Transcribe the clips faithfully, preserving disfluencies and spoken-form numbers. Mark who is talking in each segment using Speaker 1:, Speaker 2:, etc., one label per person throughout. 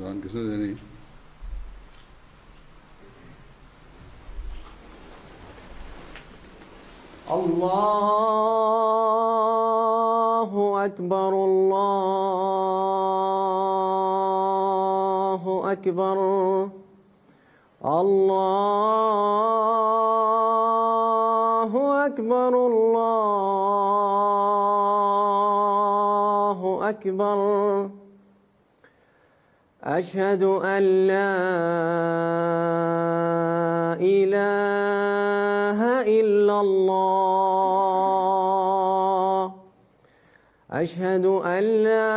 Speaker 1: अजान किसने देनी?
Speaker 2: अल्लाहु अकबर अल्लाहु अकबर अल्लाहु अकबर अल्लाहु अकबर अशहदु अन ला इलाहा इल्लल्लाह अशहदु अन ला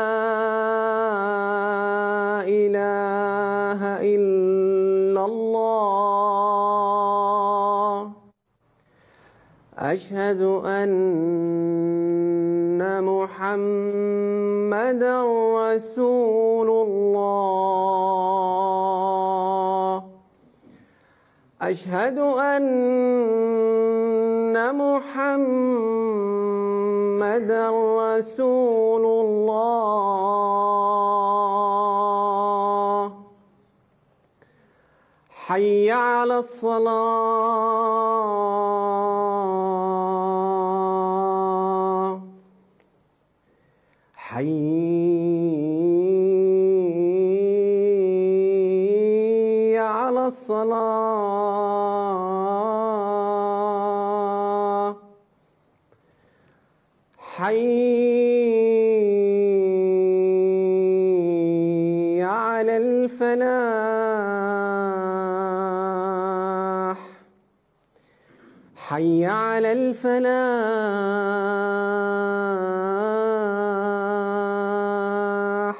Speaker 2: इलाहा इल्लल्लाह अशहदु अन्ना मुहम्मदन रसूलुल्लाह अशहदु अन्ना मुहम्मदन रसूलुल्लाह हय्या अलस्सलाह हय्या अलस्सलाह हय्या अलल फलाह हय्या अलल फलाह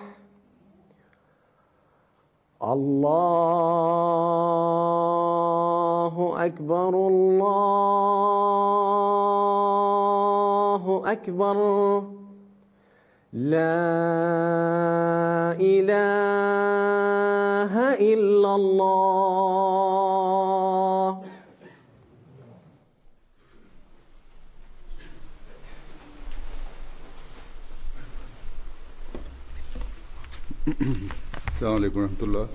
Speaker 2: अल्लाहु अकबर अल्लाहु अकबर ला इलाहा इल्लल्लाह।
Speaker 1: अस्सलामु अलैकुम रहमतुल्लाह।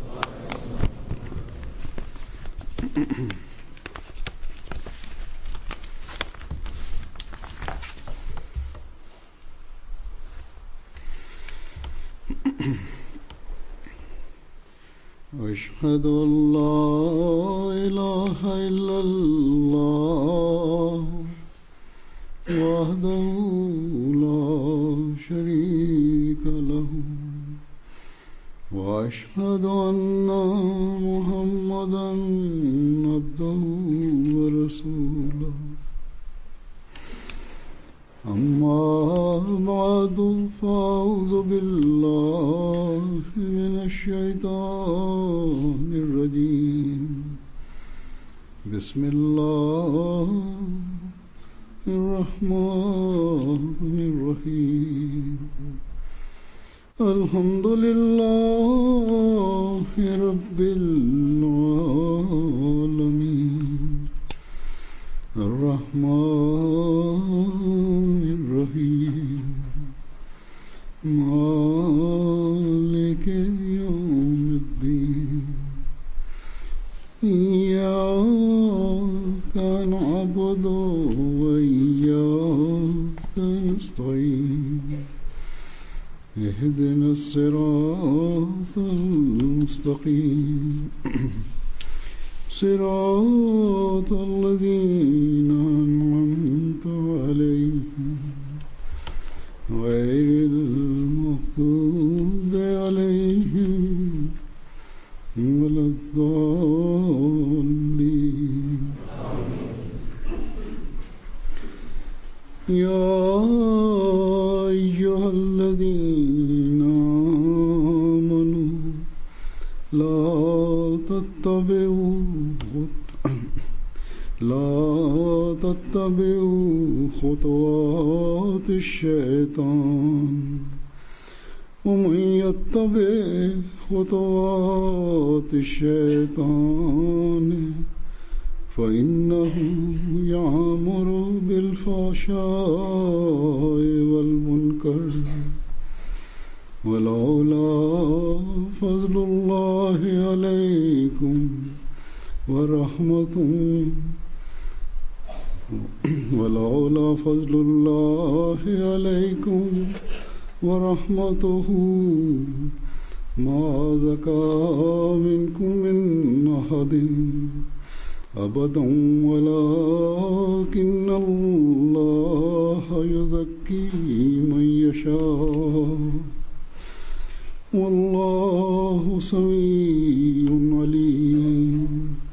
Speaker 1: अशहदु अन ला इलाहा इल्लल्लाह वहदहु ला शरीका लहु وأشهد أن محمدا عبده ورسوله أما بعد فأعوذ بالله من الشيطان الرجيم بسم الله الرحمن الرحيم الحمد لله رب العالمين الرحمن الرحيم مالك يوم الدين إياك نعبد وإياك نستعين اهدنا الصراط المستقيم صراط الذين أنعمت عليهم غير المغضوب عليهم ولا الضالين يا أيها الذين آمنوا لا تتبعوا لا تتبعوا خطوات الشيطان ومن يتبع خطوات الشيطان فإنه يأمر بالفحشاء والمنكر ولولا فضل الله عليكم ورحمته ولولا فضل الله عليكم ورحمته ما زكى منكم من أحد أبدا ولكن الله يزكي من يشاء والله سميع عليم.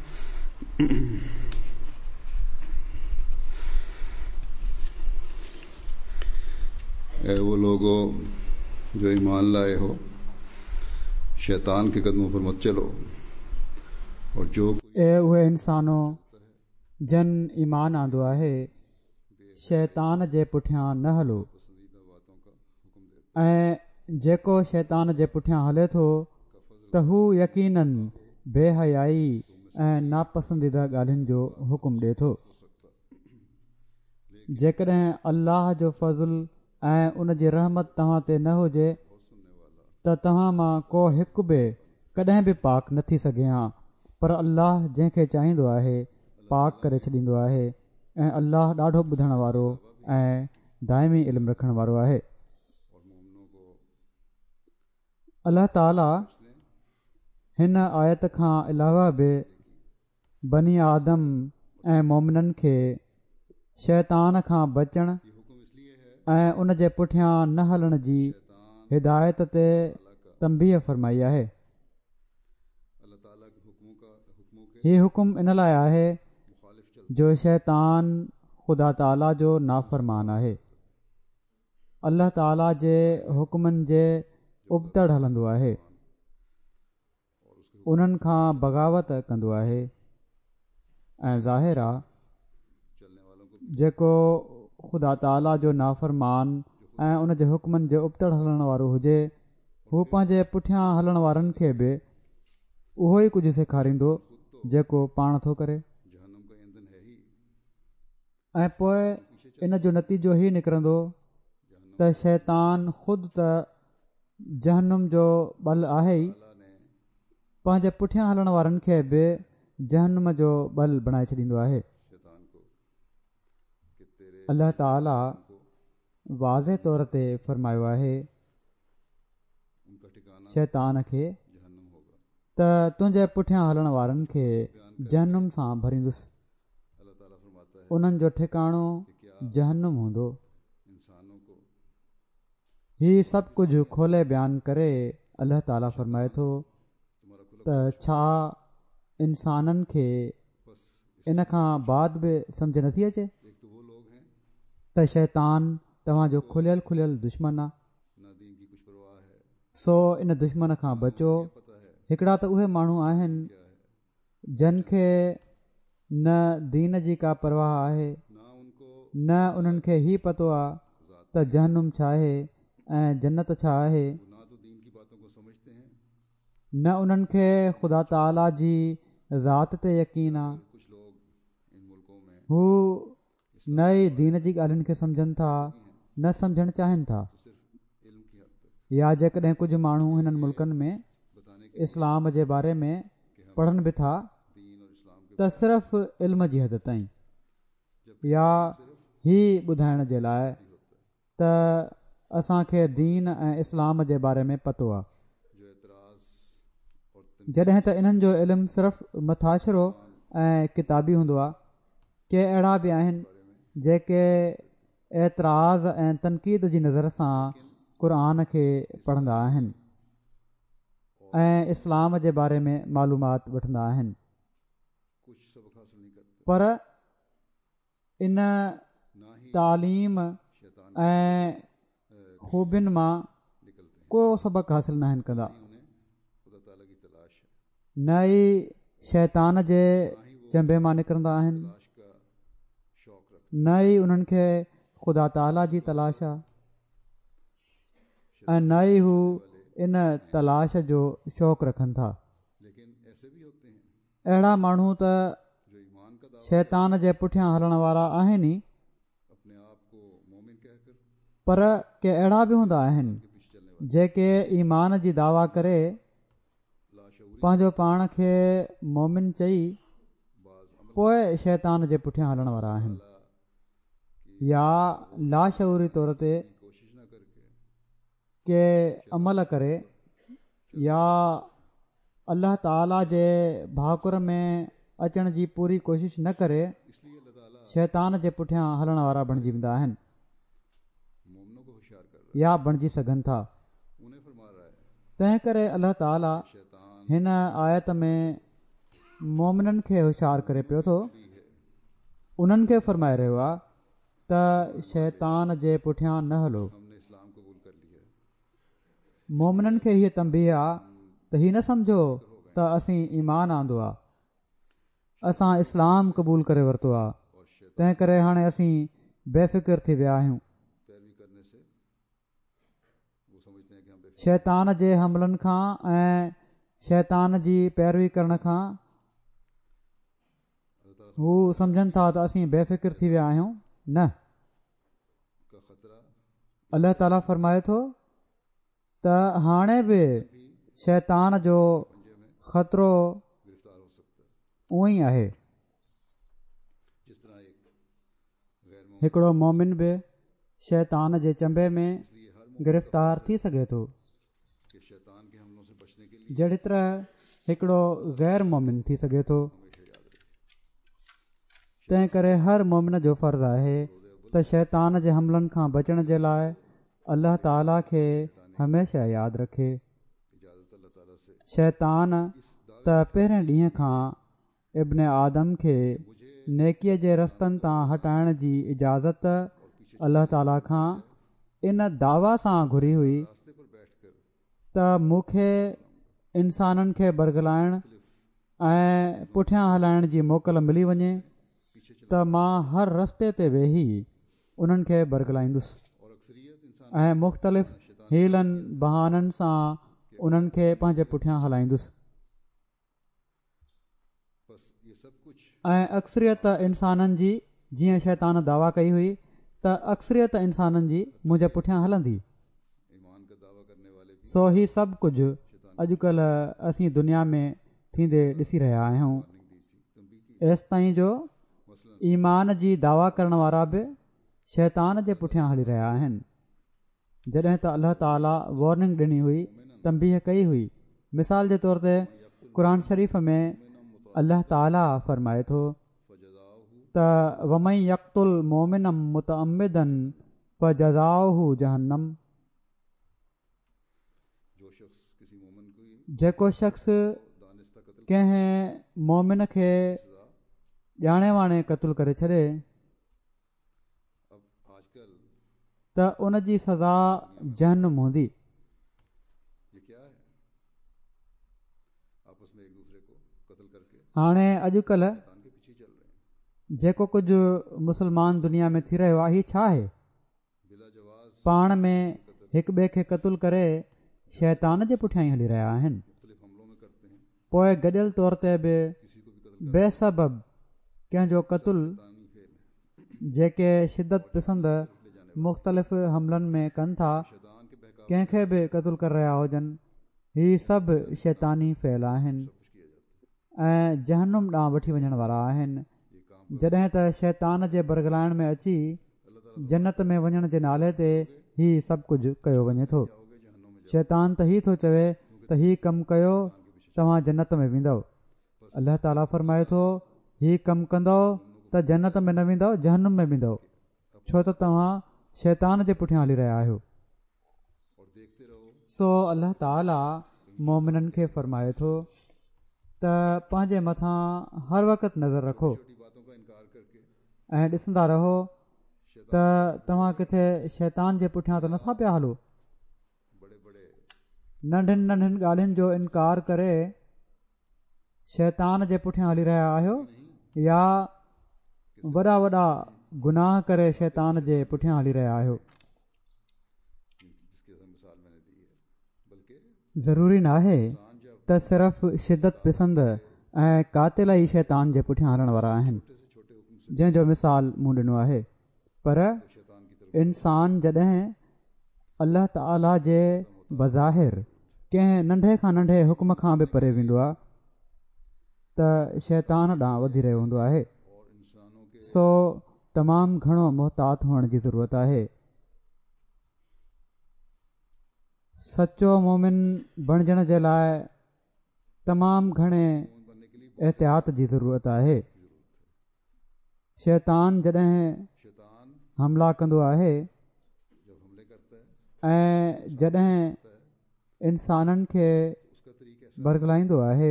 Speaker 3: ऐ वो लोगो जो ईमान लाए हो, शैतान के कदमों पर मत चलो और जो
Speaker 4: ए उहे इंसानो जन ईमान आंदो आहे, शैतान जे पुठियां न हलो, ऐं जेको शैतान जे पुठियां हले थो त हू यकीनन बेहयाई ऐं नापसंदीदा ॻाल्हियुनि जो हुकुम ॾिए थो. जेकॾहिं अल्लाह जो फज़ुल ऐं उन जी रहमत तव्हां ते न हुजे त तव्हां मां को हिकु बि कॾहिं बि पाक न थी सघे हा, पर अल्लाह जंहिंखे चाहींदो आहे पाक करे छॾींदो आहे ऐं अल्लाह ॾाढो ॿुधण वारो ऐं दाइमी इल्मु रखण वारो आहे. अल्लाह ताला हिन आयत खां अलावा बि बनी आदम ऐं मोमिननि खे शैतान खां बचण ऐं उन जे पुठियां न हलण जी हिदायत ते तंबीह फरमाई आहे. हीउ हुकुम इन लाइ आहे जो शैतान ख़ुदा ताला जो नाफ़रमान आहे, अल्लाह ताला जे हुकुमनि जे उबतड़ हलंदो आहे, उन्हनि खां बग़ावत कंदो आहे ऐं ज़ाहिर आहे जेको ख़ुदा ताला जो नाफ़रमान ऐं उन जे हुकमनि जे उबतड़ हलण वारो हुजे, हू पंहिंजे पुठियां हलण वारनि खे बि उहो ई कुझु सेखारींदो जेको पाण थो करे, ऐं पोइ इन जो नतीजो ई निकिरंदो त शैतान ख़ुदि त जहनुम जो बल आहे ई, पंहिंजे पुठियां हलण वारनि खे बि जहनुम जो बल बणाए छॾींदो आहे. अल्लाह ताला वाज़े तौर ते फ़रमायो आहे शैतान खे त तुंहिंजे पुठियां हलण वारनि खे जहनुम सां भरींदुसि, उन्हनि जो ठिकाणो जहनुम हूंदो. हीउ सभु कुझु खोले बयानु करे अल्लाह ताला फ़रमाए थो त छा इंसाननि खे इन खां बाद बि सम्झ नथी अचे त शैतान तव्हांजो खुलियल खुलियल दुश्मन आहे, सो इन दुश्मन खां बचो. हिकिड़ा त उहे माण्हू आहिनि जिन खे न दीन जी का परवाह आहे, न उन्हनि खे ई पतो आहे त जहनुम छा आहे ऐं जन्नत छा आहे, न उन्हनि खे ख़ुदा ताला जी ज़ात ते यकीन आहे. हू न ई दीन जी ॻाल्हियुनि खे सम्झनि था, न सम्झणु चाहिनि था, या जेकॾहिं कुझु माण्हू हिननि मुल्कनि में इस्लाम जे बारे में पढ़नि बि था त सिर्फ़ु इल्म जी हद ताईं, या ही ॿुधाइण जे लाइ त असांखे दीन ऐं इस्लाम जे बारे में पतो आहे, जॾहिं त इन्हनि जो इल्मु सिर्फ़ु मथाशिरो ऐं किताबी हूंदो आहे. के अहिड़ा बि आहिनि जेके एतिराज़ ऐं तनक़ीद जी नज़र सां क़ुर खे पढ़ंदा आहिनि ऐं इस्लाम जे बारे में मालूमात वठंदा आहिनि, पर इन तालीम ऐं ख़ूबियुनि मां को सबक़ु हासिल न आहिनि कंदा, न ई शैतान जे चंबे मां निकिरंदा आहिनि, न ई उन्हनि खे ख़ुदा ताला जी तलाश आहे, ऐं न ई हू इन तलाश जो शौक़ु रखनि था. अहिड़ा माण्हू त शैतान जे पुठियां हलण वारा आहिनि ई, पर के अहिड़ा बि हूंदा आहिनि जेके ईमान जी दावा करे पंहिंजो पाण खे मोमिन चई पोइ शैतान जे पुठियां हलण वारा आहिनि, या लाशऊरी तौर ते के अमल करे या अल्लाह ताला जे भाकुर में अचण जी पूरी कोशिशि न करे शैतान जे पुठियां हलण वारा बणिजी वेंदा आहिनि या बणिजी सघनि था। तंहिं करे अल्लाह ताला हिन आयत में मोमिननि खे होशियारु करे पियो थो, उन्हनि खे फ़रमाए रहियो आहे त शैतान जे पुठियां न हलो। मोमिननि खे हीअ तंबीह आहे त हीअ न सम्झो त असीं ईमान आंदो आहे, असां इस्लाम क़बूल करे वरितो आहे, तंहिं करे हाणे असीं बेफ़िक्र थी विया आहियूं। शैतान जे हमलनि खां ऐं शैतान जी पैरवी करण खां हू सम्झनि था त असीं बेफ़िक्र थी विया आहियूं। न, अल्लाह ताला फ़रमाए थो त हाणे बि शैतान जो ख़तरो उहो ई आहे। हिकिड़ो मोमिन बि शैतान जे चंबे में गिरफ़्तार थी सघे थो, जहिड़ी तरह हिकिड़ो ग़ैर मोमिन थी सघे थो। तंहिं करे हर मोमिन जो फ़र्ज़ु आहे त शैतान जे हमलनि खां बचण जे लाइ अल्लाह ताला खे हमेशह यादि रखे। शैतान त पहिरें ॾींहं खां इब्न आदम खे नेकीअ जे रस्तनि तां हटाइण जी इजाज़त अल्लाह ताला खां इन दावा सां घुरी हुई त मूंखे इंसाननि खे बरगलाइण ऐं पुठियां हलाइण जी मोकल मिली वञे त मां हर रस्ते ते वेही उन्हनि खे बरगलाईंदुसि ऐं मुख़्तलिफ़ हीलनि बहाननि सां उन्हनि खे पंहिंजे पुठियां हलाईंदुसि। ऐं अक्सरियत इंसाननि जी, जीअं शैतान दावा कई हुई त अक्सरियत इंसाननि जी मुंहिंजे पुठियां हलंदी, सो ही सभु कुझु अॼुकल्ह असीं दुनिया में थींदे ॾिसी रहिया आहियूं। एसि ताईं जो ईमान जी दावा करण वारा बि शैतान जे पुठियां हली रहिया आहिनि, जॾहिं त अल्लाह ताला वॉर्निंग ॾिनी हुई, तंबीह कई हुई। मिसाल जे तौर ते क़ुर शरीफ़ में अल्लाह ताला फ़रमाए थो त वमई यक़्तुल मोमिनम मुतअम्मिदन फजज़ाउहु जहन्नम, जेको शख़्स कंहिं मोमिन खे ॼाणे वाणे क़तलु करे छॾे त उन जी सज़ा जहन्नम हूंदी। हाणे अॼुकल्ह जेको कुझु मुस्लमान दुनिया में थी रहियो आहे, हीउ छा आहे? पाण में हिक ॿिए खे क़तलु करे शैतान जे पुठियां ई हली रहिया आहिनि। पोइ गॾियल तौर ते बि बेसबब कंहिंजो क़तलु, जेके शिदत पसंदि मुख़्तलिफ़ हमलनि में कनि था, कंहिंखे बि क़तलु करे रहिया हुजनि, हीअ सभु शैतानी फ़ैल आहिनि ऐं जहन्नुम ॾांहुं वठी वञण वारा आहिनि। जॾहिं त शैतान जे बरगलाइण में अची जन्नत में वञण जे नाले ते हीअ सभु कुझु कयो वञे थो। शैतान त हीअ थो चवे त हीअ कमु कयो तव्हां जन्नत में वेंदव। अल्लाह ताला फ़रमाए थो हीअ कमु कंदव त जन्नत में न वेंदव, जहन्नुम में वेंदव, छो त तव्हां शैतान जे पुठियां हली रहिया आहियो। सो अल्लाह ताला मोमिननि खे फ़रमाए थो त पंहिंजे मथां हर वक़्तु नज़र रखो ऐं ॾिसंदा रहो त तव्हां किथे शैतान जे पुठियां त नथा पिया हलो। नंढियुनि नंढियुनि ॻाल्हियुनि जो इनकार करे शैतान जे पुठियां हली रहिया आहियो या वॾा वॾा गुनाह करे शैतान जे पुठियां हली रहिया आहियो। ज़रूरी न आहे त सिर्फ़ शिदत पसंद ऐं कातिल ई शैतान जे पुठियां हलण वारा आहिनि, जंहिंजो मिसाल मूं ॾिनो आहे। पर इंसान जॾहिं अल्लाह ताला जे बज़ाहिर कंहिं नंढे खां नंढे हुकुम खां बि परे वेंदो आहे त शैतान ॾांहुं वधी रहियो हूंदो आहे। सो तमामु घणो मुहतात हुअण जी ज़रूरत आहे। सचो मोमिन बणजण जे लाइ तमामु घणे एहतियात जी ज़रूरत आहे। शैतान जॾहिं हमला कंदो आहे ऐं जॾहिं इंसाननि खे बरगलाईंदो आहे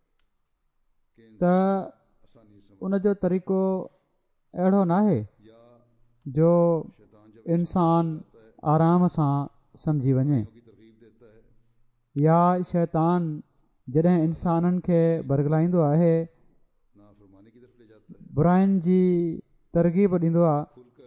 Speaker 4: त उनजो तरीक़ो अहिड़ो न आहे जो इंसान आराम सां सम्झी वञे, या शैतान जॾहिं इंसाननि खे बरगलाईंदो आहे बुराइनि जी तरग़ीब ॾींदो आहे,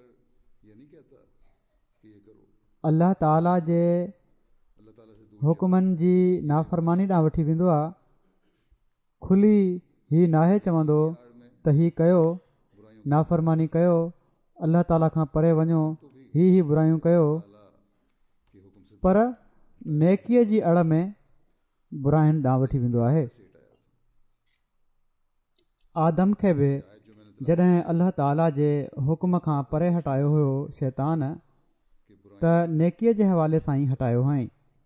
Speaker 4: अल्लाह ताला जे हुकुमनि जी नाफ़रमानी ॾांहुं वठी वेंदो आहे। खुली ही नाहे चवंदो त हीउ कयो, नाफ़रमानी कयो, अल्लाह ताला खां परे वञो, ही ही बुरायूं कयो, पर नेकीअ जी अड़ में बुराइनि ॾांहुं वठी वेंदो आहे। आदम खे बि जॾहिं अल्लाह ताला जे हुकुम खां परे हटायो हुयो शैतान, त नेकीअ जे हवाले सां ई हटायो हुअईं।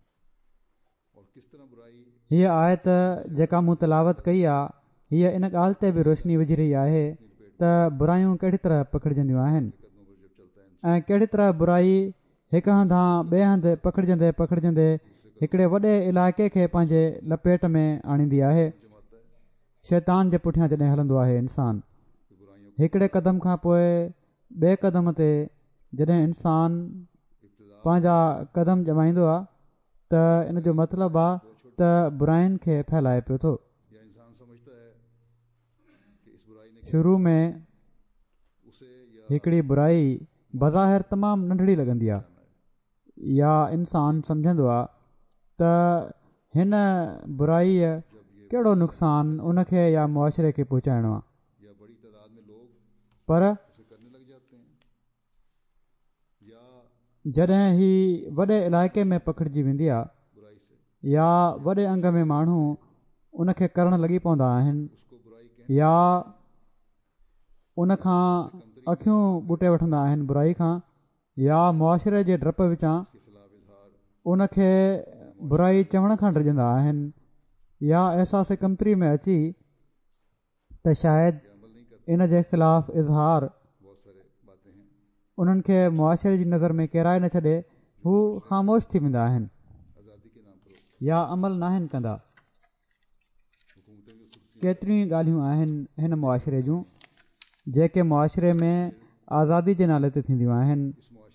Speaker 4: हीअ आयत जेका मूं तिलावत कई आहे, हीअ इन ॻाल्हि ते बि रोशनी विझी रही आहे त बुरायूं कहिड़ी तरह पकड़जंदियूं आहिनि ऐं कहिड़ी तरह बुराई हिकु हंधि ॿिए हंधि पकड़जंदे पकड़जंदे हिकिड़े वॾे इलाइक़े खे पंहिंजे लपेट में आणींदी आहे। शैतान जे पुठियां जॾहिं हलंदो आहे इंसान, हिकिड़े क़दम खां पोइ ॿिए क़दम ते जॾहिं इंसान पंहिंजा क़दम जमाईंदो आहे त इन जो मतिलबु आहे त बुराइनि खे फैलाए पियो थो। शुरू में हिकिड़ी बुराई बज़ाहिर तमामु नंढड़ी लॻंदी आहे, या इंसान सम्झंदो आहे त हिन बुराईअ कहिड़ो नुक़सानु उनखे या मुआशिरे खे पहुचाइणो आहे, पर जॾहिं ही वॾे इलाइक़े में पकड़िजी वेंदी आहे या वॾे अंग में माण्हू उनखे करणु लॻी पवंदा आहिनि, या उनखां अखियूं ॿुटे वठंदा आहिनि बुराई खां, या मुआशिरे जे डप विचां उनखे बुराई चवण खां डिॼंदा आहिनि, या अहसास कमतरी में अची त शायदि इन जे ख़िलाफ़ु इज़हार उन्हनि खे मुआशिरे जी नज़र में किराए न छॾे, हू ख़ामोश थी वेंदा आहिनि या अमल नाहिनि कंदा। केतिरियूं ॻाल्हियूं आहिनि हिन मुआशिरे जूं जेके मुआशिरे में आज़ादी जे नाले ते थींदियूं आहिनि।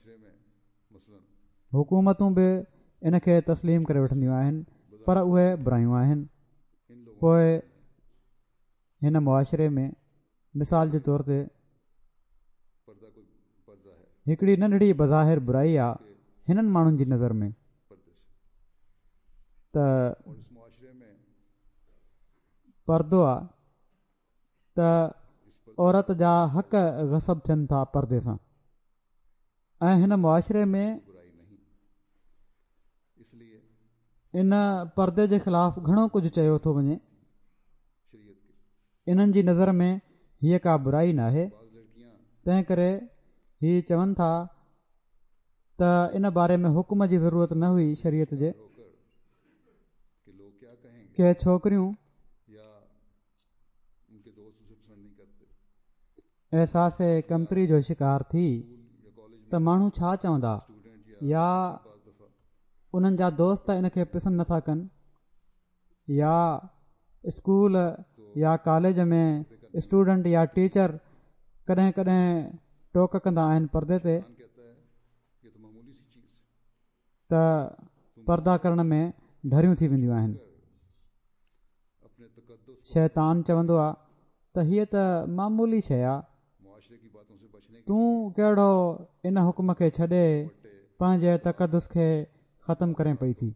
Speaker 4: हुकूमतूं बि इन खे तस्लीम करे वठंदियूं आहिनि, पर उहे बुरायूं आहिनि। पोइ हिन मुआशिरे में मिसाल जे तौर ते हिकिड़ी नंढड़ी बज़ाहिर बुराई आहे हिननि माण्हुनि जी नज़र में त पर्दो आहे त औरत जा हक़ ग़सब थियनि था पर्दे सां, ऐं हिन मुआशिरे में इन पर्दे जे ख़िलाफ़ु घणो कुझु चयो थो वञे। इन्हनि जी नज़र में हीअ का बुराई न आहे, तंहिं करे हीअ चवनि था त इन बारे में हुकुम जी ज़रूरत न हुई शरीयत जे। के छोकिरियूं अहसास कमतरी जो शिकार थी त माण्हू छा चवंदा, या उन्हनि जा दोस्त इन खे पसंदि नथा कनि, या स्कूल या कॉलेज में स्टूडेंट या टीचर कॾहिं कॾहिं टोक कंदा आहिनि पर्दे ते, त पर्दा करण में ढरियूं थी वेंदियूं आहिनि। शैतान चवंदो आहे त हीअ त मामूली शइ आहे, तूं कहिड़ो इन हुकुम खे छॾे पंहिंजे तक़दुस खे ख़तमु करें पई थी।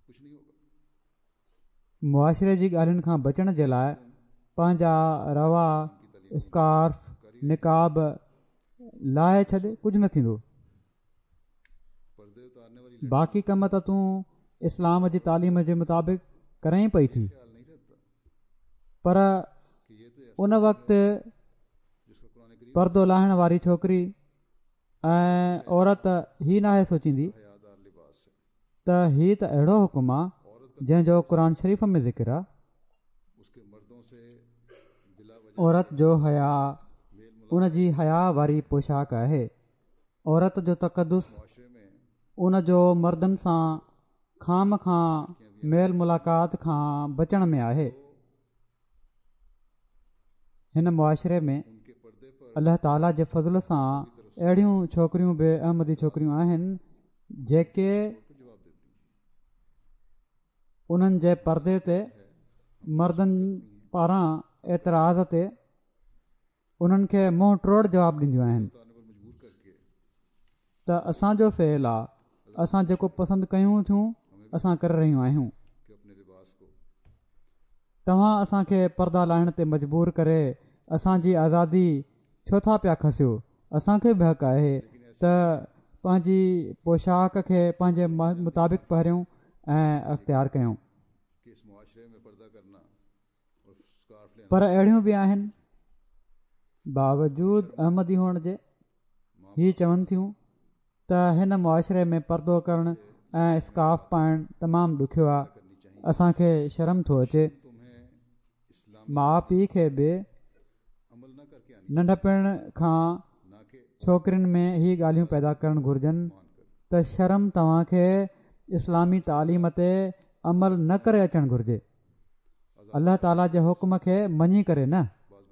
Speaker 4: मुआशिरे जी ॻाल्हियुनि खां बचण जे लाइ पंहिंजा रवा, स्कार्फ, निकाब लाहे छॾ, कुझु न थींदो। बाक़ी कम त तूं इस्लाम जी तालीम जे मुताबिक़ करे पई थी, पर उन वक़्तु परदो लाहिण वारी छोकिरी ऐं औरत ही नाहे सोचींदी त हीउ त अहिड़ो हुकुम आहे जंहिंजो क़ुर शरीफ़ में ज़िक्र आहे। औरत जो हया उन जी हया वारी पोशाक आहे। औरत जो तक़दुस उन जो मर्दनि सां खाम खां मेल मुलाक़ात खां बचण में आहे। हिन मुआशिरे में अल्लाह ताला जे फज़ल सां अहिड़ियूं छोकिरियूं बि अहमदी छोकिरियूं आहिनि जेके उन्हनि जे परदे ते मर्दनि पारां एतिराज़ ते उन्हनि खे मुंहुं टोड़ जवाबु ॾींदियूं आहिनि त असांजो फ़ेल आहे, असां जेको पसंदि कयूं थियूं असां करे रहियूं आहियूं। तव्हां असांखे परदा लाहिण ते मजबूर करे असांजी आज़ादी छो था पिया खसियो? असांखे बि हक़ आहे त पंहिंजी पोशाक खे पंहिंजे मुताबिक़ पहिरियों ऐं अख़्तियार कयूं। पर अहिड़ियूं बि आहिनि बावजूद अहमदी हुअण जे हीअ चवनि थियूं त हिन मुआशिरे में परदो करणु ऐं स्काफ पाइणु तमामु ॾुखियो आहे, असांखे शर्म थो अचे। माउ पीउ खे बि नंढपण खां छोकिरियुनि में ही ॻाल्हियूं पैदा करणु घुरिजनि त शर्म तव्हांखे इस्लामी तालीम ते अमल न करे अचणु घुरिजे, अल्लाह ताला जे हुकुम खे मञी करे न।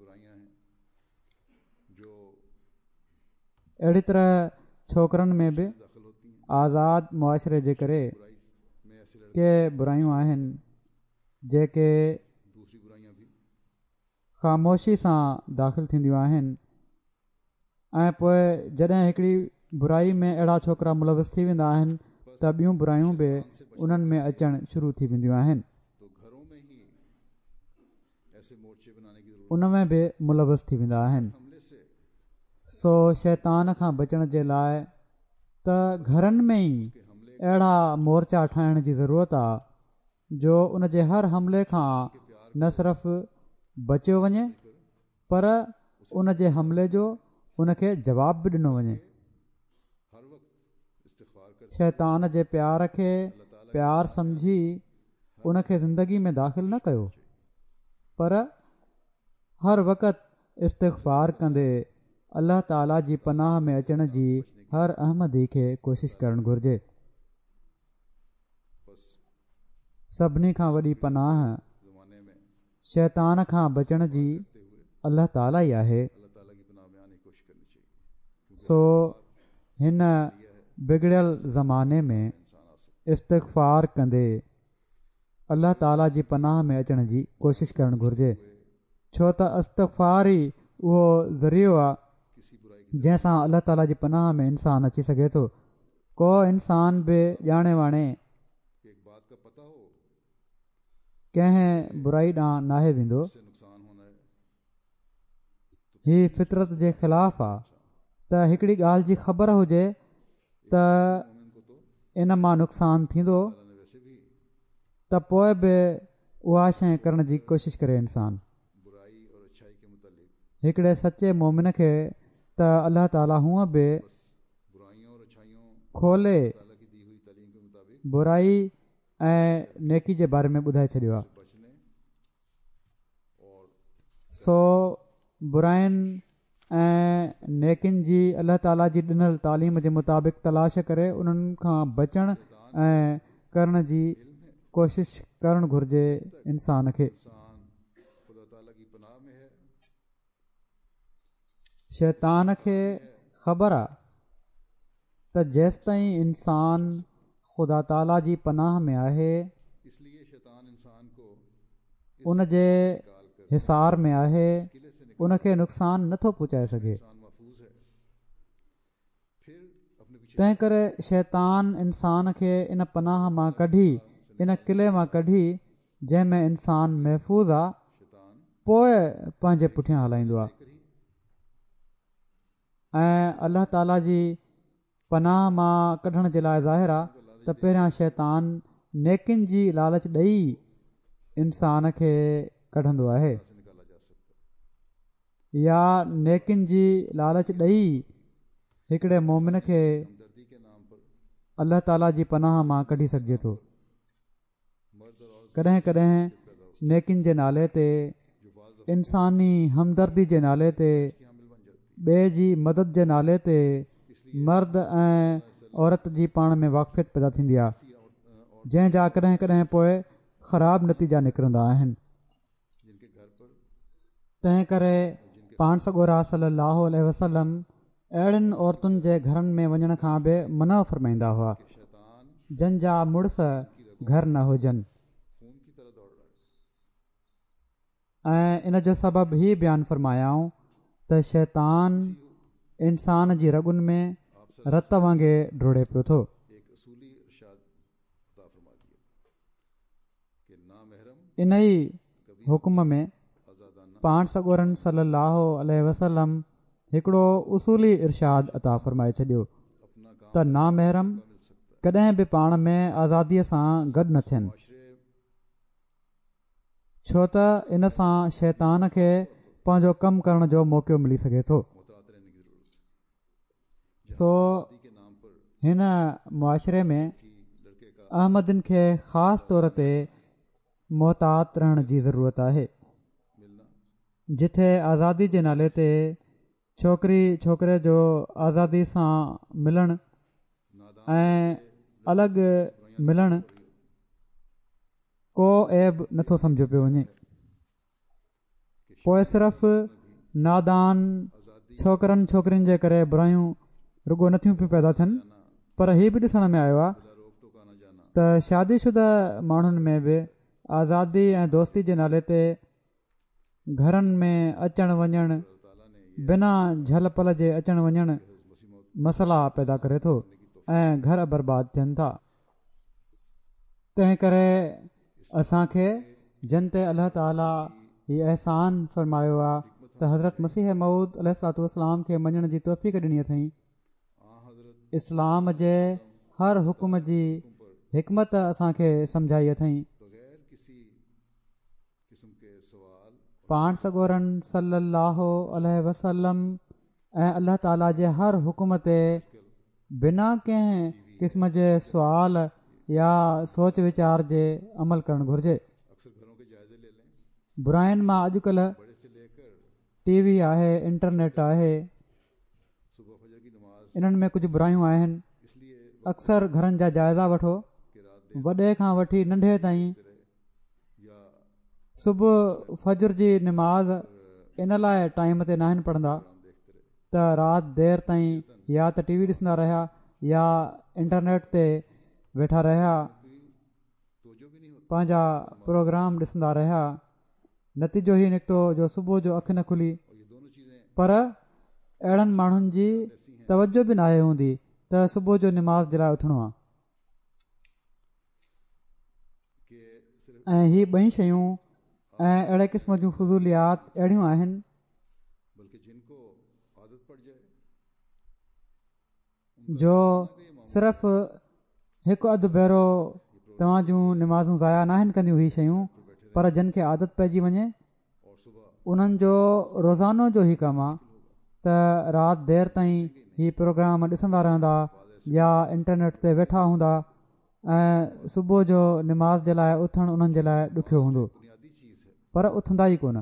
Speaker 4: अहिड़ी तरह छोकिरनि में बि आज़ाद मुआशिरे जे करे के बुरायूं आहिनि जेके ख़ामोशी सां दाख़िल थींदियूं आहिनि ऐं पोइ जॾहिं हिकिड़ी बुराई में अहिड़ा छोकिरा मुलविस थी वेंदा आहिनि त ॿियूं बुरायूं बि उन्हनि में अचणु शुरू थी वेंदियूं आहिनि, उन में बि मुलविस थी वेंदा आहिनि। सो शैतान खां बचण जे लाइ त घरनि में ई अहिड़ा मोर्चा ठाहिण जी ज़रूरत आहे जो उन जे हर हमले खां न सिर्फ़ु बचियो वञे पर उन जे हमले जो उन खे जवाब बि ॾिनो वञे। शैतान जे प्यार खे प्यार सम्झी उन खे ज़िंदगी में दाख़िल न कयो, पर हर वक़्तु इस्तिग़फ़ार कंदे अल्लाह ताला जी पनाह में अचण जी हर अहमदी खे कोशिशि करणु घुरिजे। सभिनी खां वॾी पनाह शैतान खां बचण जी अल्लाह ताला ई आहे। सो हिन बिगड़ियल ज़माने में इस्तिग़फ़ार कंदे अल्लाह ताला जी पनाह में अचण जी कोशिशि करणु घुरिजे, छो त इस्तिग़फ़ार ई उहो ज़रियो आहे जंहिंसां अल्लाह ताला जी पनाह में इंसान अची सघे थो। को इंसान बि ॼाणे वाणे कंहिं बुराई ॾांहुं नाहे वेंदो, हीअ फितरत जे ख़िलाफ़ु आहे त हिकिड़ी ॻाल्हि जी ख़बर हुजे त इन मां नुक़सानु थींदो त पोइ बि उहा शइ करण जी कोशिशि करे इंसान। हिकिड़े सचे मोमिन खे त अल्लाह ताला हूअं बि खोले बुराई ऐं नेकी जे बारे में ॿुधाए छॾियो आहे। सो बुराइनि ऐं नेकिन जी अल्लाह ताला जी ॾिनल तालीम जे मुताबिक़ तलाश करे उन्हनि खां बचण ऐं करण जी कोशिशि करणु घुरिजे इंसान खे। शैतान खे ख़बर आहे त जेसि ताईं इंसान ख़ुदा ताला जी पनाह में आहे उन जे हिसार में आहे, उनखे नुक़सानु नथो पहुचाए सघे। तंहिं करे शैतान इंसान खे इन पनाह मां कढी इन किले मां कढी जंहिंमें इंसान महफ़ूज़ आहे पोइ पंहिंजे पुठियां हलाईंदो आहे ऐं अल्लाह ताला जी पनाह मां कढण जे लाइ ज़ाहिर आहे त पहिरियां शैतान नेकिन जी लालच ॾेई इंसान खे कढंदो आहे या नेकिन जी लालच ॾेई हिकिड़े मोमिन खे अल्लाह ताला जी पनाह मां कढी सघिजे थो। कॾहिं कॾहिं नेकिन जे नाले ते इंसानी हमदर्दी जे नाले ते ॿिए जी मदद जे नाले ते मर्द ऐं औरत जी पाण में वाक़फ़ियत पैदा थींदी आहे जंहिंजा कॾहिं कॾहिं पोइ ख़राबु नतीजा निकिरंदा आहिनि। तंहिं करे पाण सॻोरा सलाहु वसलम अहिड़ियुनि औरतुनि जे घरनि में वञण खां बि मना फ़रमाईंदा हुआ जंहिंजा मुड़ुस घर न हुजनि ऐं इन जो सबबु ही बयानु फ़रमायाऊं त शैतान इंसान जी रॻुनि में रत वांगुरु डुड़े पियो थो। इन ई हुकुम में पाण सॻोरनि सलाहु वसलम हिकिड़ो उसूली इरशाद अता फ़रमाए छॾियो त नामहरम कॾहिं बि पाण में आज़ादीअ सां गॾु न थियनि छो त इन सां शैतान खे पंहिंजो कमु करण जो मौक़ो मिली सघे थो। सो हिन मुआशिरे में अहमदनि खे ख़ासि तौर ते मुहतात रहण जी ज़रूरत आहे जिथे आज़ादी जे नाले ते छोकिरी छोकिरे जो आज़ादी सां मिलणु ऐं अलॻि मिलणु को ऐब नथो सम्झो पियो वञे। पोइ सिर्फ़ु नादान छोकिरनि छोकिरियुनि जे करे बुरायूं रुगो नथियूं पियूं पैदा थियनि पर हीअ बि ॾिसण में आयो आहे त शादीशुदा माण्हुनि में बि आज़ादी ऐं दोस्ती जे नाले ते घरनि में अचणु वञणु बिना झल पल जे अचणु वञणु मसइला पैदा करे थो ऐं घर बर्बादु थियनि था। तंहिं करे असांखे जिन ते अलाह ताला हीउ अहसान फ़रमायो आहे त हज़रत मसीह मऊद अलैहिस्सलातु वस्सलाम खे मञण जी तौफ़ीक़ ॾिनी अथई। इस्लाम जे हर हुकुम जी हिकमत असांखे सम्झाई अथई। पाण सॻोरनि सलाहु वसलम ऐं अल्लाह ताला जे हर हुकुम ते बिना कंहिं क़िस्म जे सुवाल या सोच वीचार जे अमल करणु घुरिजे। बुराइनि मां अॼुकल्ह टी वी आहे इंटरनेट आहे इन्हनि में कुझु बुरायूं आहिनि। अक्सर घरनि जा जाइज़ा वठो वॾे खां वठी नंढे ताईं सुबुह फजर जी निमाज़ इन लाइ टाइम ते न आहिनि पढ़ंदा त राति देरि ताईं या त टी वी ॾिसंदा रहिया या इंटरनेट ते वेठा रहिया पंहिंजा प्रोग्राम ॾिसंदा रहिया। नतीजो ई निकितो जो सुबुह जो अखि न खुली पर अहिड़नि माण्हुनि जी तवजो बि नाहे हूंदी त सुबुह जो निमाज़ जे लाइ उथिणो आहे। ऐं हीअ ॿई शयूं ऐं अहिड़े क़िस्म जूं फज़ूलियात अहिड़ियूं आहिनि जो सिर्फ़ु हिकु अधु भेरो तव्हां जूं निमाज़ूं ज़ाया न आहिनि कंदियूं हीअ शयूं पर जिन खे आदत पइजी वञे उन्हनि जो रोज़ानो जो ई कमु आहे त राति देरि ताईं हीअ प्रोग्राम ॾिसंदा रहंदा या इंटरनेट ते वेठा हूंदा ऐं सुबुह जो निमाज़ जे लाइ उथणु उन्हनि जे लाइ ॾुखियो हूंदो पर उथंदा ई कोन।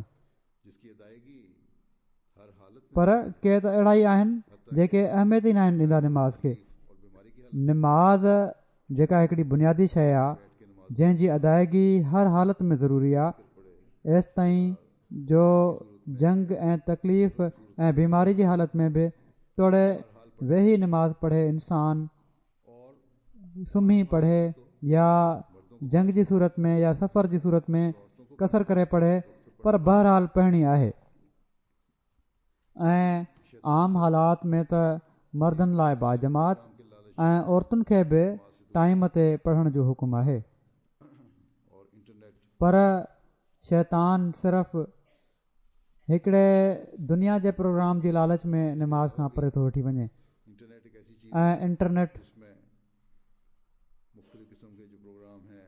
Speaker 4: पर के त अहिड़ा ई आहिनि जेके अहमियत ई न आहिनि ॾींदा निमाज़ खे। निमाज़ जेका हिकिड़ी बुनियादी शइ आहे जंहिंजी अदायगी हर हालत में ज़रूरी आहे एसि ताईं जो जंग ऐं तकलीफ़ ऐं बीमारी जी हालत में बि तोड़े वेही निमाज़ पढ़े इंसान सुम्ही पढ़े या जंग जी सूरत में या सफ़र जी सूरत में कसर करे पढ़े पर बहरहाल पढ़णी आहे। ऐं आम हालात में त मर्दनि लाइ बाजमात ऐं औरतुनि खे बि टाइम ते पढ़ण जो हुकुम आहे पर शैतान सिर्फ़ु हिकिड़े दुनिया जे प्रोग्राम जी लालच में निमाज़ खां परे थो वठी वञे ऐं इंटरनेट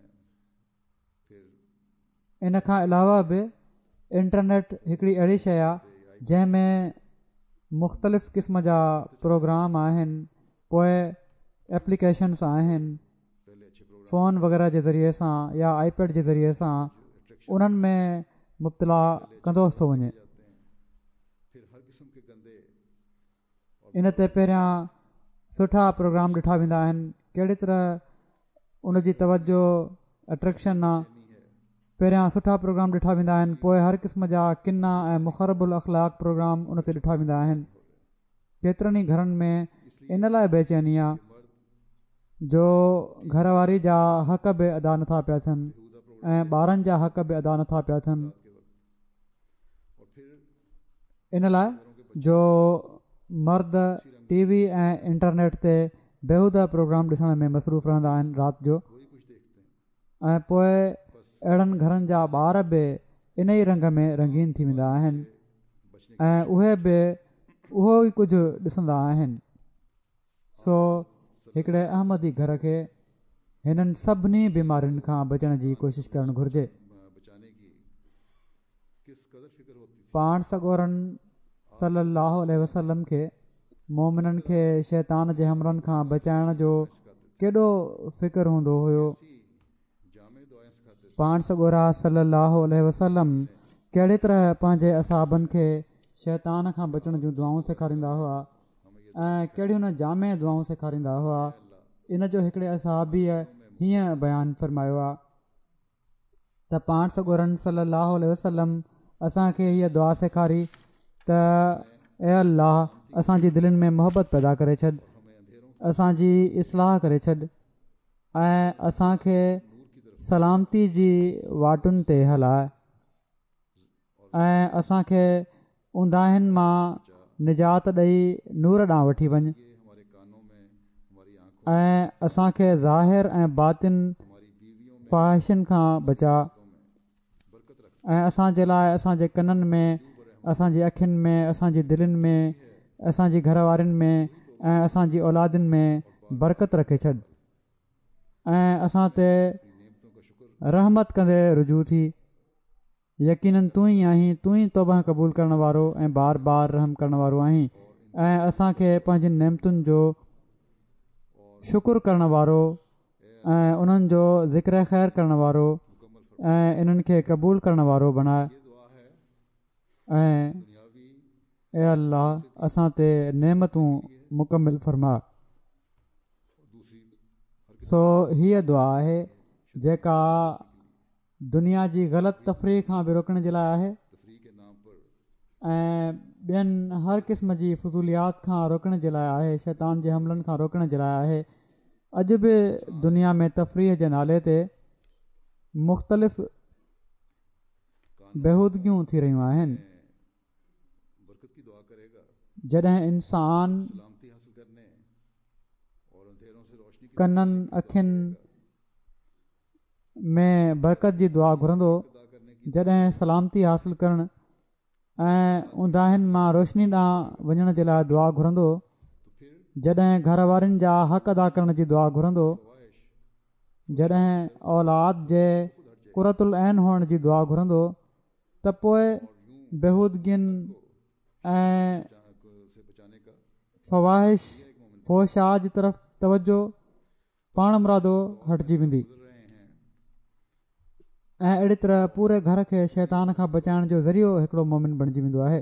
Speaker 4: इन खां अलावा बि इंटरनेट हिकिड़ी अहिड़ी शइ आहे जंहिंमें मुख़्तलिफ़ क़िस्म जा प्रोग्राम आहिनि, पोइ एप्लीकेशन्स आहिनि फ़ोन वग़ैरह जे ज़रिए सां या आईपैड जे ज़रिए सां उन्हनि में मुब्तला कंदो थो वञे। इन ते पहिरियां सुठा प्रोग्राम ॾिठा वेंदा आहिनि, कहिड़ी तरह उन जी तवजो अट्रैक्शन आहे, पहिरियां सुठा प्रोग्राम ॾिठा वेंदा आहिनि, पोइ हर क़िस्म जा किना ऐं मुख़रबुल अख़लाक प्रोग्राम उन ते ॾिठा वेंदा आहिनि। केतिरनि ई घरनि में इन लाइ बेचैनी आहे जो घरवारी जा हक़ बि अदा नथा पिया थियनि ऐं ॿारनि जा हक़ बि अदा नथा पिया थियनि, इन लाइ जो मर्द टी वी ऐं इंटरनेट ते बेहूदा प्रोग्राम ॾिसण में मसरूफ़ रहंदा आहिनि राति जो, ऐं पोइ अहिड़नि घरनि जा ॿार बि इन ई रंग में रंगीन थी वेंदा आहिनि ऐं उहे बि उहो ई कुझु ॾिसंदा आहिनि। सो हिकिड़े अहमदी घर खे हिननि सभिनी बीमारियुनि खां बचण जी कोशिशि करणु घुरिजे। पाण सॻोरनि सल्लल्लाहु अलैहि वसल्लम खे मोमिननि खे शैतान जे हमलनि खां बचाइण जो केॾो फ़िक्रु हूंदो हुयो। पाण सॻोरा सल्लल्लाहु अलैहि वसल्लम कहिड़ी तरह पंहिंजे असहाबनि खे शैतान खां बचण जूं दुआऊं सेखारींदा हुआ ऐं कहिड़ियूं न जामे दुआऊं सेखारींदा हुआ। इन जो हिकिड़े असहाबीअ हीअं बयानु फ़रमायो आहे त पाण सॻोरनि सल्लल्लाहु अलैहि वसल्लम असांखे हीअ दुआ सेखारी त ए अल्लाह असांजी दिलनि में मोहबत पैदा करे छॾ, असांजी इस्लाह करे छॾ ऐं असांखे सलामती जी वाटुनि ते हलाए ऐं असांखे उंदाहिनि मां निजात ॾेई नूर ॾांहुं वठी वञ ऐं असांखे ज़ाहिर ऐं बातिन ख़्वाहिशुनि खां बचा ऐं असांजे लाइ असांजे कननि में, असांजी अखियुनि में, असांजी दिलनि में, असांजी घर वारनि में ऐं असांजी औलादुनि में बरकत रखे छॾ ऐं असां ते रहमत कंदे रुजू थी। यकीननि तूं ई आहीं, तूं ई तौबा क़बूल करण वारो ऐं बार बार रहम करण वारो आहीं ऐं असांखे पंहिंजी नेमतुनि जो शुकुरु करण वारो ऐं उन्हनि जो ज़िक्र ख़ैरु करण वारो ऐं इन्हनि खे क़बूल करण वारो बणाए ऐं ए अल्लाह असां ते नेमतूं मुकमिल फरमा। सो हीअ दुआ आहे जेका दुनिया जी ग़लति तफ़रीह खां बि रोकण जे लाइ आहे ऐं ॿियनि हर क़िस्म जी फज़ूलियात खां रोकण जे लाइ आहे, शैतान जे हमलनि खां रोकण जे लाइ आहे। अॼु बि दुनिया में तफ़रीह जे नाले ते मुख़्तलिफ़ बेहूदगियूं थी रहियूं आहिनि। जॾहिं इंसान कननि अखियुनि में बरकत जी दुआ घुरंदो, जॾहिं सलामती हासिलु करणु ऐं उंदाहिनि मां रोशनी ॾांहुं वञण जे लाइ दुआ घुरंदो, जॾहिं घर वारनि जा हक़ अदा करण जी दुआ घुरंदो, जॾहिं औलाद जे कुरतुल ऐन हुअण जी दुआ घुरंदो, त पोइ बेहूदगियुनि ऐं फ़वाहिश फ़ोशा जी तरफ़ तवजो पाण मुरादो हटिजी वेंदी ऐं अहिड़ी तरह पूरे घर खे शैतान खां बचाइण जो ज़रियो हिकिड़ो मोमिन बणिजी वेंदो आहे।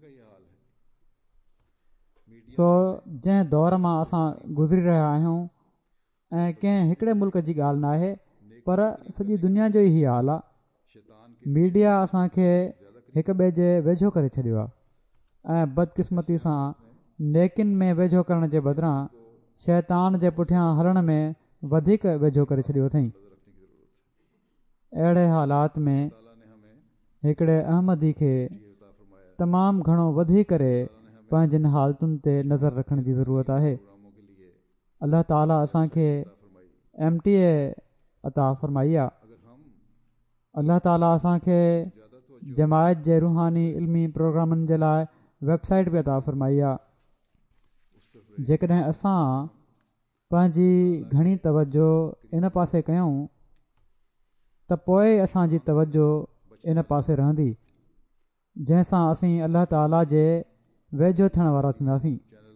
Speaker 4: सो जंहिं दौर मां असां गुज़री रहिया आहियूं ऐं कंहिं हिकिड़े मुल्क जी ॻाल्हि न आहे पर सॼी दुनिया जो ई हाल आहे। मीडिया असांखे हिक ॿिए जे वेझो करे छॾियो आहे ऐं बदकिस्मती सां नेकिन में वेझो करण जे बदिरां शैतान जे पुठियां हलण में वधीक वेझो करे छॾियो अथई। अहिड़े हालात में हिकिड़े अहमदी खे तमामु घणो वधी करे पंहिंजनि हालतुनि ते नज़र रखण जी ज़रूरत आहे। अल्लाह ताला असांखे एम टी ए अता फ़रमाई आहे। अल्लाह ताला असांखे जमायत जे रूहानी इल्मी प्रोग्रामनि जे लाइ वेबसाइट बि अता फ़रमाई आहे। जेकॾहिं असां पंहिंजी घणी तवजो इन पासे कयूं त पोइ असांजी तवजो इन पासे रहंदी जंहिंसां असीं अलाह ताला जे वेझो थियण वारा थींदासीं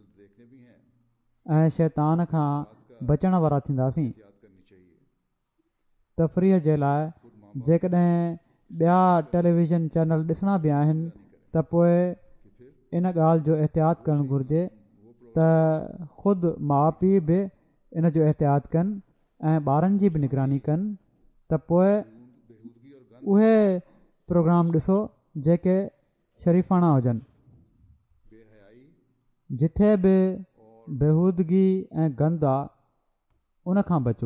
Speaker 4: ऐं शैतान खां बचण वारा थींदासीं। तफ़रीह जे लाइ जेकॾहिं ॿिया टेलीविज़न चैनल ॾिसणा बि आहिनि त पोइ इन ॻाल्हि जो एहतियात करणु घुरिजे त ख़ुदि माउ पीउ बि इन जो एहतियात कनि ऐं ॿारनि जी बि निगरानी कनि त पोइ उहे प्रोग्राम ॾिसो जेके शरीफ़ाना हुजनि, जिथे बि बेहूदगी ऐं गंद आहे उन खां बचो,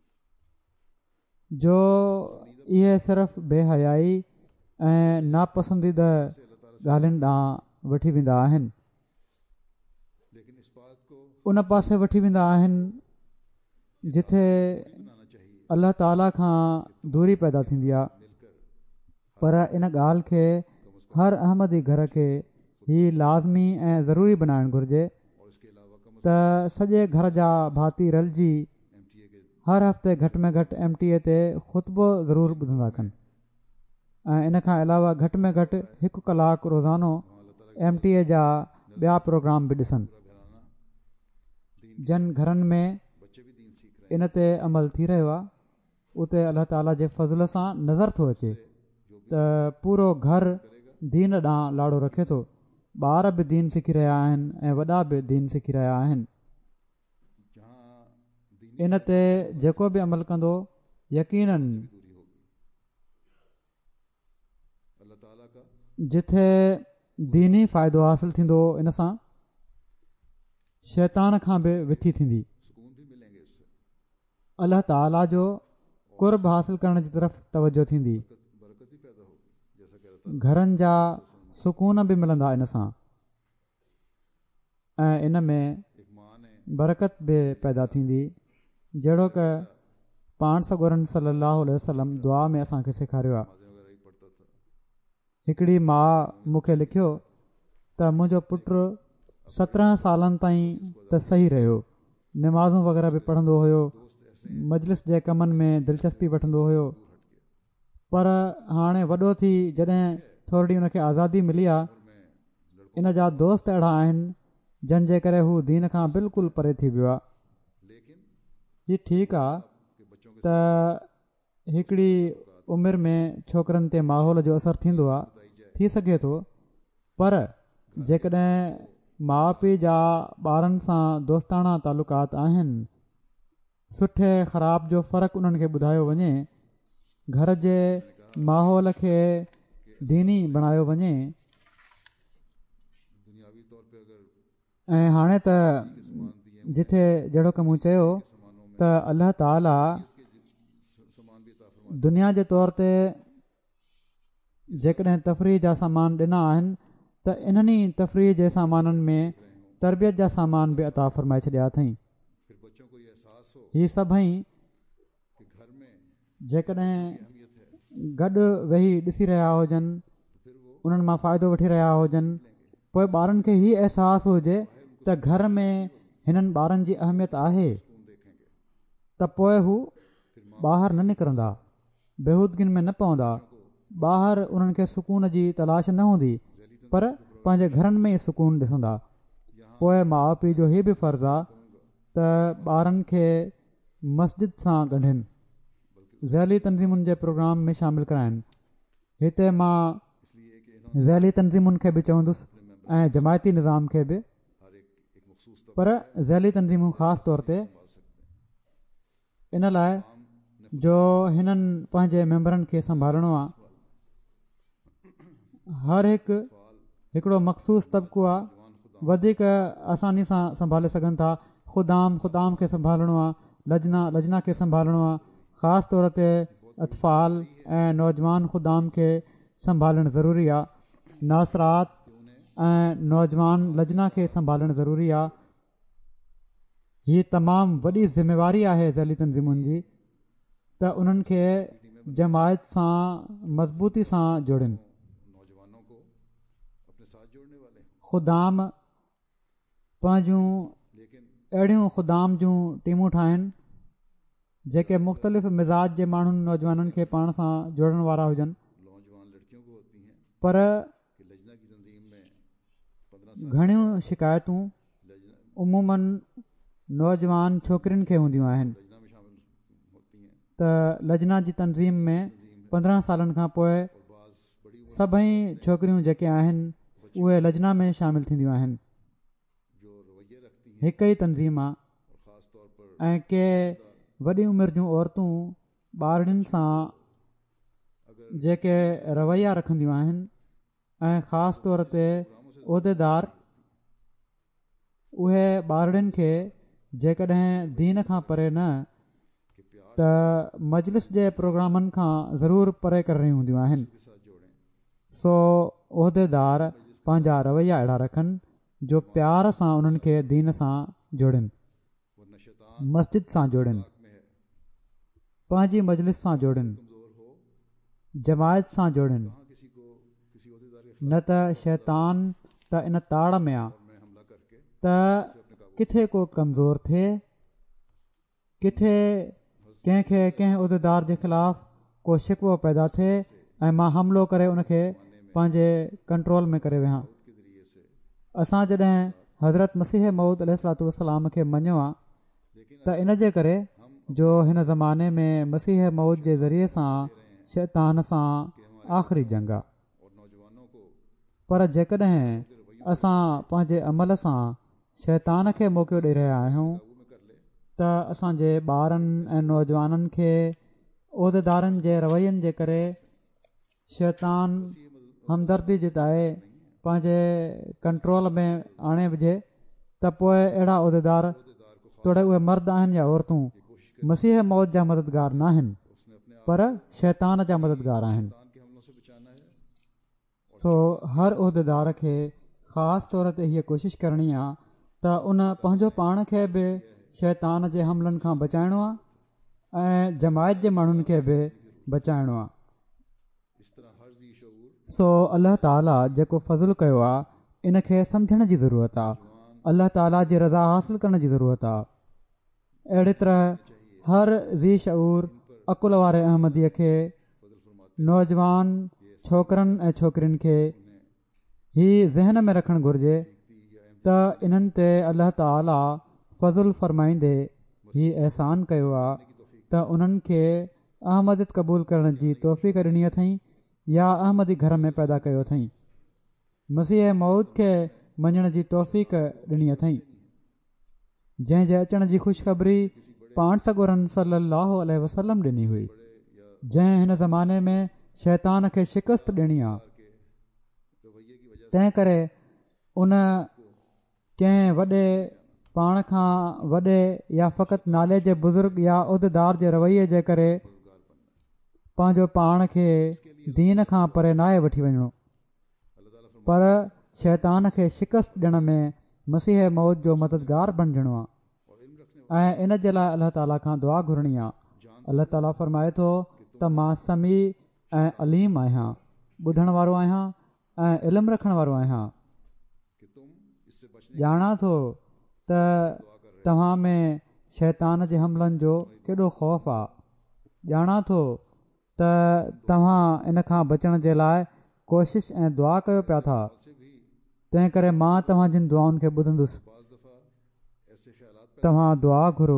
Speaker 4: जो इहे सिर्फ़ु बेहयाई ऐं नापसंदीदा ॻाल्हियुनि ॾांहुं वठी वेंदा आहिनि, उन पासे वठी वेंदा आहिनि जिथे अल्लाह ताला खां दूरी पैदा थींदी आहे। पर इन ॻाल्हि खे हर अहमदी घर खे ही लाज़मी ऐं ज़रूरी बनाइणु घुरिजे त सॼे घर जा भाती रलिजी हर हफ़्ते घटि में घटि एम टी ए ते ख़ुतबो ज़रूरु ॿुधंदा कनि ऐं इन खां अलावा घटि में घटि हिकु कलाकु रोज़ानो एम टी ए जा ॿिया प्रोग्राम बि ॾिसनि। जन घरनि में इन ते अमल थी रहियो आहे उते अलाह ताला जे फज़ल सां नज़र थो अचे त पूरो घर दीन ॾांहुं लाड़ो रखे थो, ॿार बि दीन सिखी रहिया आहिनि ऐं वॾा बि दीन सिखी रहिया आहिनि। इन ते जेको बि अमल कंदो यकीनन जिथे दीनी फ़ाइदो हासिलु थींदो इन सां शैतान खां बि विथी थींदी, अलाह ताला जो कुर्ब हासिलु करण जी तरफ़ तवजो थींदी, घरनि जा सुकून बि मिलंदा इन सां ऐं इन में बरकत बि पैदा थींदी जहिड़ो क पाण सॻोरन सल्लल्लाहु अलैहि वसल्लम दुआ में असांखे सेखारियो आहे। हिकिड़ी माउ मूंखे लिखियो त मुंहिंजो पुटु सत्रहं सालनि ताईं त सही रहियो, निमाज़ूं वग़ैरह बि पढ़ंदो हुयो, मजलिस जे कमनि में दिलचस्पी वठंदो हुयो, पर हाणे वॾो थी जॾहिं थोरी हुनखे आज़ादी मिली आहे इन जा दोस्त अहिड़ा आहिनि जंहिंजे करे हू दीन खां बिल्कुलु परे थी वियो आहे। हीअ ठीकु आहे त हिकिड़ी उमिरि में छोकिरनि ते माहौल जो असरु थींदो आहे, थी सघे थो, पर जेकॾहिं माउ पीउ जा ॿारनि सां दोस्ताना तालुकात आहिनि, सुठे ख़राब जो फ़र्क़ु उन्हनि खे ॿुधायो वञे, घर जे माहौल खे दीनी बणायो वञे ऐं हाणे त जिथे जहिड़ो क मूं चयो त अल्लाह ताला दुनिया जे तौर ते जेकॾहिं तफ़रीह जा सामान ॾिना आहिनि त इन्हनि तफ़रीह जे सामाननि में तरबियत जा सामान बि अता फ़रमाए छॾिया अथई। हीअ सभई जेकॾहिं गॾु वेही ॾिसी रहिया हुजनि, उन्हनि मां फ़ाइदो वठी रहिया हुजनि, पोइ ॿारनि खे हीअ अहसासु हुजे त घर में हिननि ॿारनि जी अहमियत आहे त पोइ हू ॿाहिरि न निकिरंदा, बेहूदगियुनि में न पवंदा, ॿाहिरि उन्हनि खे सुकून जी तलाश न हूंदी, पर पंहिंजे घरनि में ई सुकून ॾिसंदा। पोइ माउ पीउ जो हीअ बि फ़र्ज़ु आहे त ॿारनि खे मस्जिद सां ॻंढनि, ज़ैली तंज़ीमुनि जे प्रोग्राम में शामिलु कराइनि। हिते मां ज़ैली तंज़ीमुनि खे बि चवंदुसि ऐं जमायती निज़ाम खे बि, पर ज़ैली तंज़ीमूं ख़ासि तौर ते इन लाइ जो हिननि पंहिंजे मेंबरनि खे संभालणो आहे। हर हिकु हिकिड़ो मख़सूस तबिको आहे, वधीक आसानी सां संभाले सघनि था। ख़ुदाम ख़ुदाम खे संभालणो आहे, लजना लजना खे संभालणो आहे, ख़ासि तौर ते अतफ़ाल ऐं नौजवान ख़ुदाम खे संभालणु ज़रूरी आहे। नासरात ऐं नौजवान लजना खे संभालणु ज़रूरी आहे। हीअ तमामु वॾी ज़िमेवारी आहे ज़ैली तंज़ीमुनि जी त उन्हनि खे जमायत सां मज़बूती सां जोड़नि। ख़ुदाम पंहिंजूं अहिड़ियूं ख़ुदाम जूं टीमूं ठाहिनि जेके मुख़्तलिफ़ मिज़ाज जे माण्हुनि नौजवाननि खे पाण सां जोड़ण वारा हुजनि, पर घणियूं शिकायतूं उमूमन नौजवान छोकिरियुनि खे हूंदियूं आहिनि त लजना जी तनज़ीम में पंद्रहं सालनि खां पोइ सभई छोकिरियूं जेके आहिनि उहे लजना में शामिलु थींदियूं आहिनि। हिकु ई तनज़ीम आहे ऐं के वॾी उमिरि जूं औरतूं ॿारनि सां जेके रवैया रखंदियूं आहिनि ऐं ख़ासि तौर ते उहिदेदार उहे ॿारनि खे जेकॾहिं दीन खां परे न त मजलिस जे प्रोग्रामनि खां ज़रूरु परे करे रहियूं हूंदियूं आहिनि। सो उहिदेदार पंहिंजा रवैया अहिड़ा रखनि जो प्यार सां उन्हनि खे दीन सां जोड़नि, मस्जिद सां जोड़नि, पंहिंजी मजलिस सां जोड़नि, जमायत सां जोड़नि, न त शैतान त इन ताड़ में आहे त किथे को कमज़ोर थिए, किथे कंहिंखे कंहिं उहिदेदार जे ख़िलाफ़ को शिकवो पैदा थिए ऐं मां हमिलो करे उनखे पंहिंजे कंट्रोल में करे वियां। असां जॾहिं हज़रत मसीह मऊद अलैहिस्सलातु वस्सलाम खे मञियो आहे त इन जे करे जो हिन ज़माने में मसीह मऊद जे ज़रिए सां शैतान सां आख़िरी जंग आहे। पर जेकॾहिं असां पंहिंजे अमल सां शैतान खे मौक़ो ॾेई रहिया आहियूं त असांजे ॿारनि ऐं नौजवाननि खे उहिदेदारनि जे रवैयनि जे करे शैतान हमदर्दी जिताए पंहिंजे कंट्रोल में आणे विझे त पोइ अहिड़ा उहिदेदार तोड़े उहे मर्द आहिनि या औरतूं मसीह मौत जा मददगार न आहिनि पर शैतान जा मददगार आहिनि। सो हर उहिदेदार खे ख़ासि तौर ते हीअ कोशिशि करणी आहे त उन पंहिंजो पाण खे बि शैतान जे हमलनि खां बचाइणो आहे ऐं जमायत जे माण्हुनि खे बि बचाइणो आहे। सो अल्लाह ताला जेको फज़ुलु कयो आहे इन खे सम्झण जी ज़रूरत आहे, अल्लाह ताला जी रज़ा हासिलु करण जी ज़रूरत आहे। अहिड़ी तरह हर ज़ी शऊर अकुल वारे अहमदीअ खे नौजवान छोकिरनि ऐं छोकिरियुनि खे हीउ ज़हन में रखणु घुरिजे त इन्हनि ते अल्लाह ताला फज़ुलु फ़रमाईंदे हीउ अहसान कयो आहे त उन्हनि खे अहमदियत क़बूलु करण जी तौफ़ीक़ ॾिनी अथई या अहमदी घर में पैदा कयो अथई, मसीह मौत खे मञण जी तौफ़ीक़ ॾिनी अथई जंहिंजे अचण जी ख़ुशख़बरी पाण सॻोरनि सल्लल्लाहु अलैहि वसल्लम ॾिनी हुई, जंहिं हिन ज़माने में शैतान खे शिकस्त ॾिनी आहे। तंहिं करे उन कंहिं वॾे पाण खां वॾे या फ़क़ति नाले जे बुज़ुर्ग या उहिदेदार जे रवैये जे करे पंहिंजो पाण खे दीन खां परे नाहे वठी वञिणो, पर शैतान खे शिकस्त ॾियण में मसीह मौत जो मददगार बणिजणो आहे ऐं इन जे लाइ अल्लाह ताला खां दुआ घुरणी आहे। अल्लाह ताला फ़रमाए थो त मां समी ऐं अलीम आहियां, ॿुधण वारो आहियां ऐं इल्मु रखण वारो आहियां। ॼाणा थो त तव्हां में शैतान जे हमलनि जो केॾो ख़ौफ़ आहे, ॼाणा थो त तव्हां इन खां बचण जे लाइ कोशिशि ऐं दुआ कयो पिया था, तंहिं करे मां तव्हां जिन दुआउनि खे ॿुधंदुसि। तव्हां दुआ घुरो,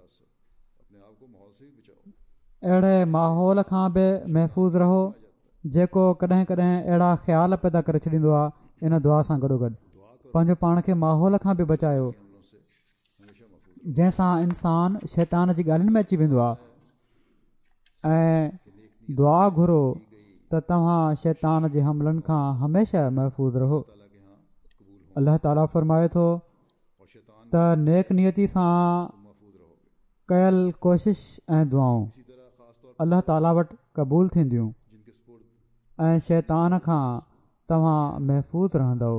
Speaker 4: अहिड़े माहौल खां बि महफ़ूज़ रहो जेको कॾहिं कॾहिं अहिड़ा ख़्याल पैदा करे छॾींदो आहे। इन दुआ सां गॾोगॾु पंहिंजो पाण खे माहौल खां बि बचायो जंहिंसां इंसान शैतान जी ॻाल्हियुनि में अची वेंदो आहे ऐं दुआ घुरो त तव्हां शैतान जे हमलनि खां हमेशह महफ़ूज़ रहो। अल्लाह ताला फ़रमाए थो त नेक नियती सां कयल कोशिश ऐं दुआऊं अल्लाह ताला वटि क़बूल थींदियूं ऐं शैतान खां तव्हां महफ़ूज़ रहंदव।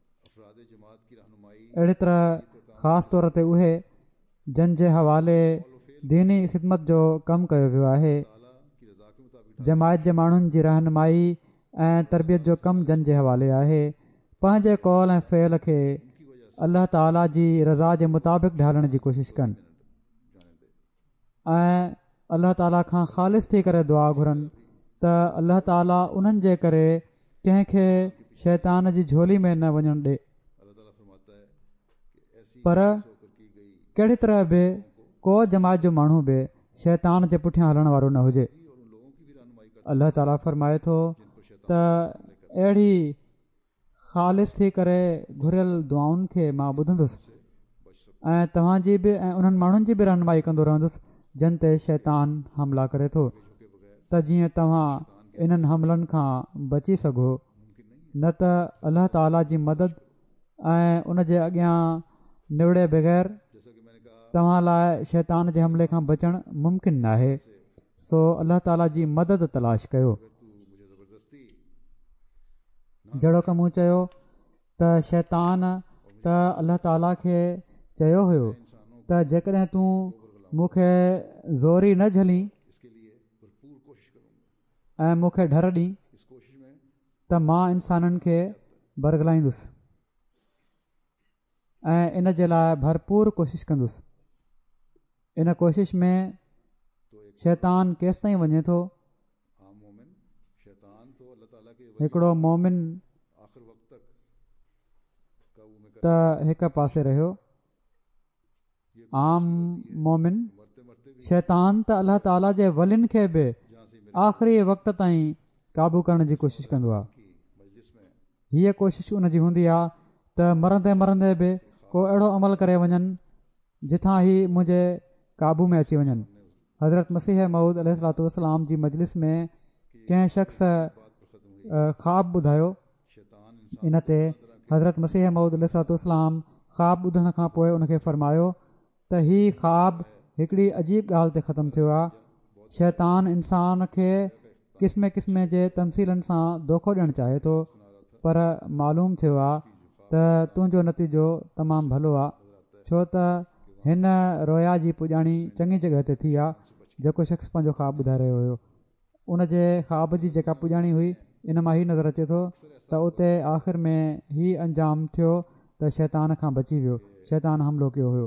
Speaker 4: अहिड़ी तरह ख़ासि तौर ते उहे जन जे हवाले दीनी ख़िदमत जो कमु कयो वियो आहे, जमायत जे माण्हुनि जी रहनुमाई ऐं तरबियत जो कमु जन जे हवाले आहे, पंहिंजे कौल ऐं फ़इल खे अल्लाह ताला जी रज़ा जे मुताबिक़ ढालण जी कोशिशि कनि। ऐं अलाह ताला खां ख़ालिस थी करे दुआ घुरनि त अलाह ताला उन्हनि जे करे कंहिंखे शैतान जी झोली में न वञणु ॾे। पर कहिड़ी तरह बि को जमात जो माण्हू बि शैतान जे पुठियां हलण वारो न हुजे। अलाह ताला फरमाए थो त अहिड़ी ख़ालिस थी करे घुरियल दुआउनि खे मां ॿुधंदुसि ऐं तव्हांजी बि ऐं उन्हनि माण्हुनि जी बि रहनुमाई कंदो रहंदुसि जिन ते शैतान हमला करे थो, त जीअं तव्हां इन्हनि हमलनि खां बची सघो। न त अलाह ताला जी मदद ऐं उन जे अॻियां निवड़े बग़ैर तव्हां लाइ शैतान जे हमले खां बचणु मुमकिन न आहे। सो अलाह ताला जी मदद तलाश कयो। जहिड़ो की मूं चयो त शैतान त अलाह ताला खे चयो हुयो त जेकॾहिं तूं मूंखे ज़ोरी न झली ऐं मूंखे डर ॾी त मां इंसाननि खे बरगलाईंदुसि ऐं इन जे लाइ भरपूर कोशिशि कंदुसि। इन कोशिश में शैतान केसि ताईं वञे थो। हिकिड़ो मोमिन त हिकु पासे रहियो। आम मोमिन शैतान त अलाह ताला जे वलियुनि खे बि आख़िरी वक़्त ताईं क़ाबू करण जी कोशिशि कंदो आहे। हीअ कोशिशि उन जी हूंदी आहे त मरंदे मरंदे बि को अहिड़ो अमल करे वञनि जिथां ही मुंहिंजे क़ाबू में अची वञनि। हज़रत मसीह मऊद अलैहिस्सलातु वस्सलाम जी मजलिस में कंहिं शख़्स ख़्वाब ॿुधायो। इन ते हज़रत मसीह मऊद अलैहिस्सलातु वस्सलाम ख़्वाब ॿुधण खां पोइ उनखे फ़रमायो त हीउ ख़्वाब हिकिड़ी अजीब ॻाल्हि ते ख़तमु थियो आहे। शैतान इंसान खे क़िस्म क़िस्म जे तमसीलनि सां धोखो ॾियणु चाहे थो, पर मालूम थियो आहे त तुंहिंजो नतीजो तमामु भलो आहे, छो त हिन रोया जी पुॼाणी चङी जॻह ते थी आहे। जेको शख़्स पंहिंजो ख़्वाब ॿुधाए रहियो हुयो उन जे ख़्वाब जी जेका पुॼाणी हुई, इन मां ही नज़र अचे थो त उते आख़िर में ही अंजाम थियो त शैतान खां बची वियो, शैतान हमिलो कयो हुयो।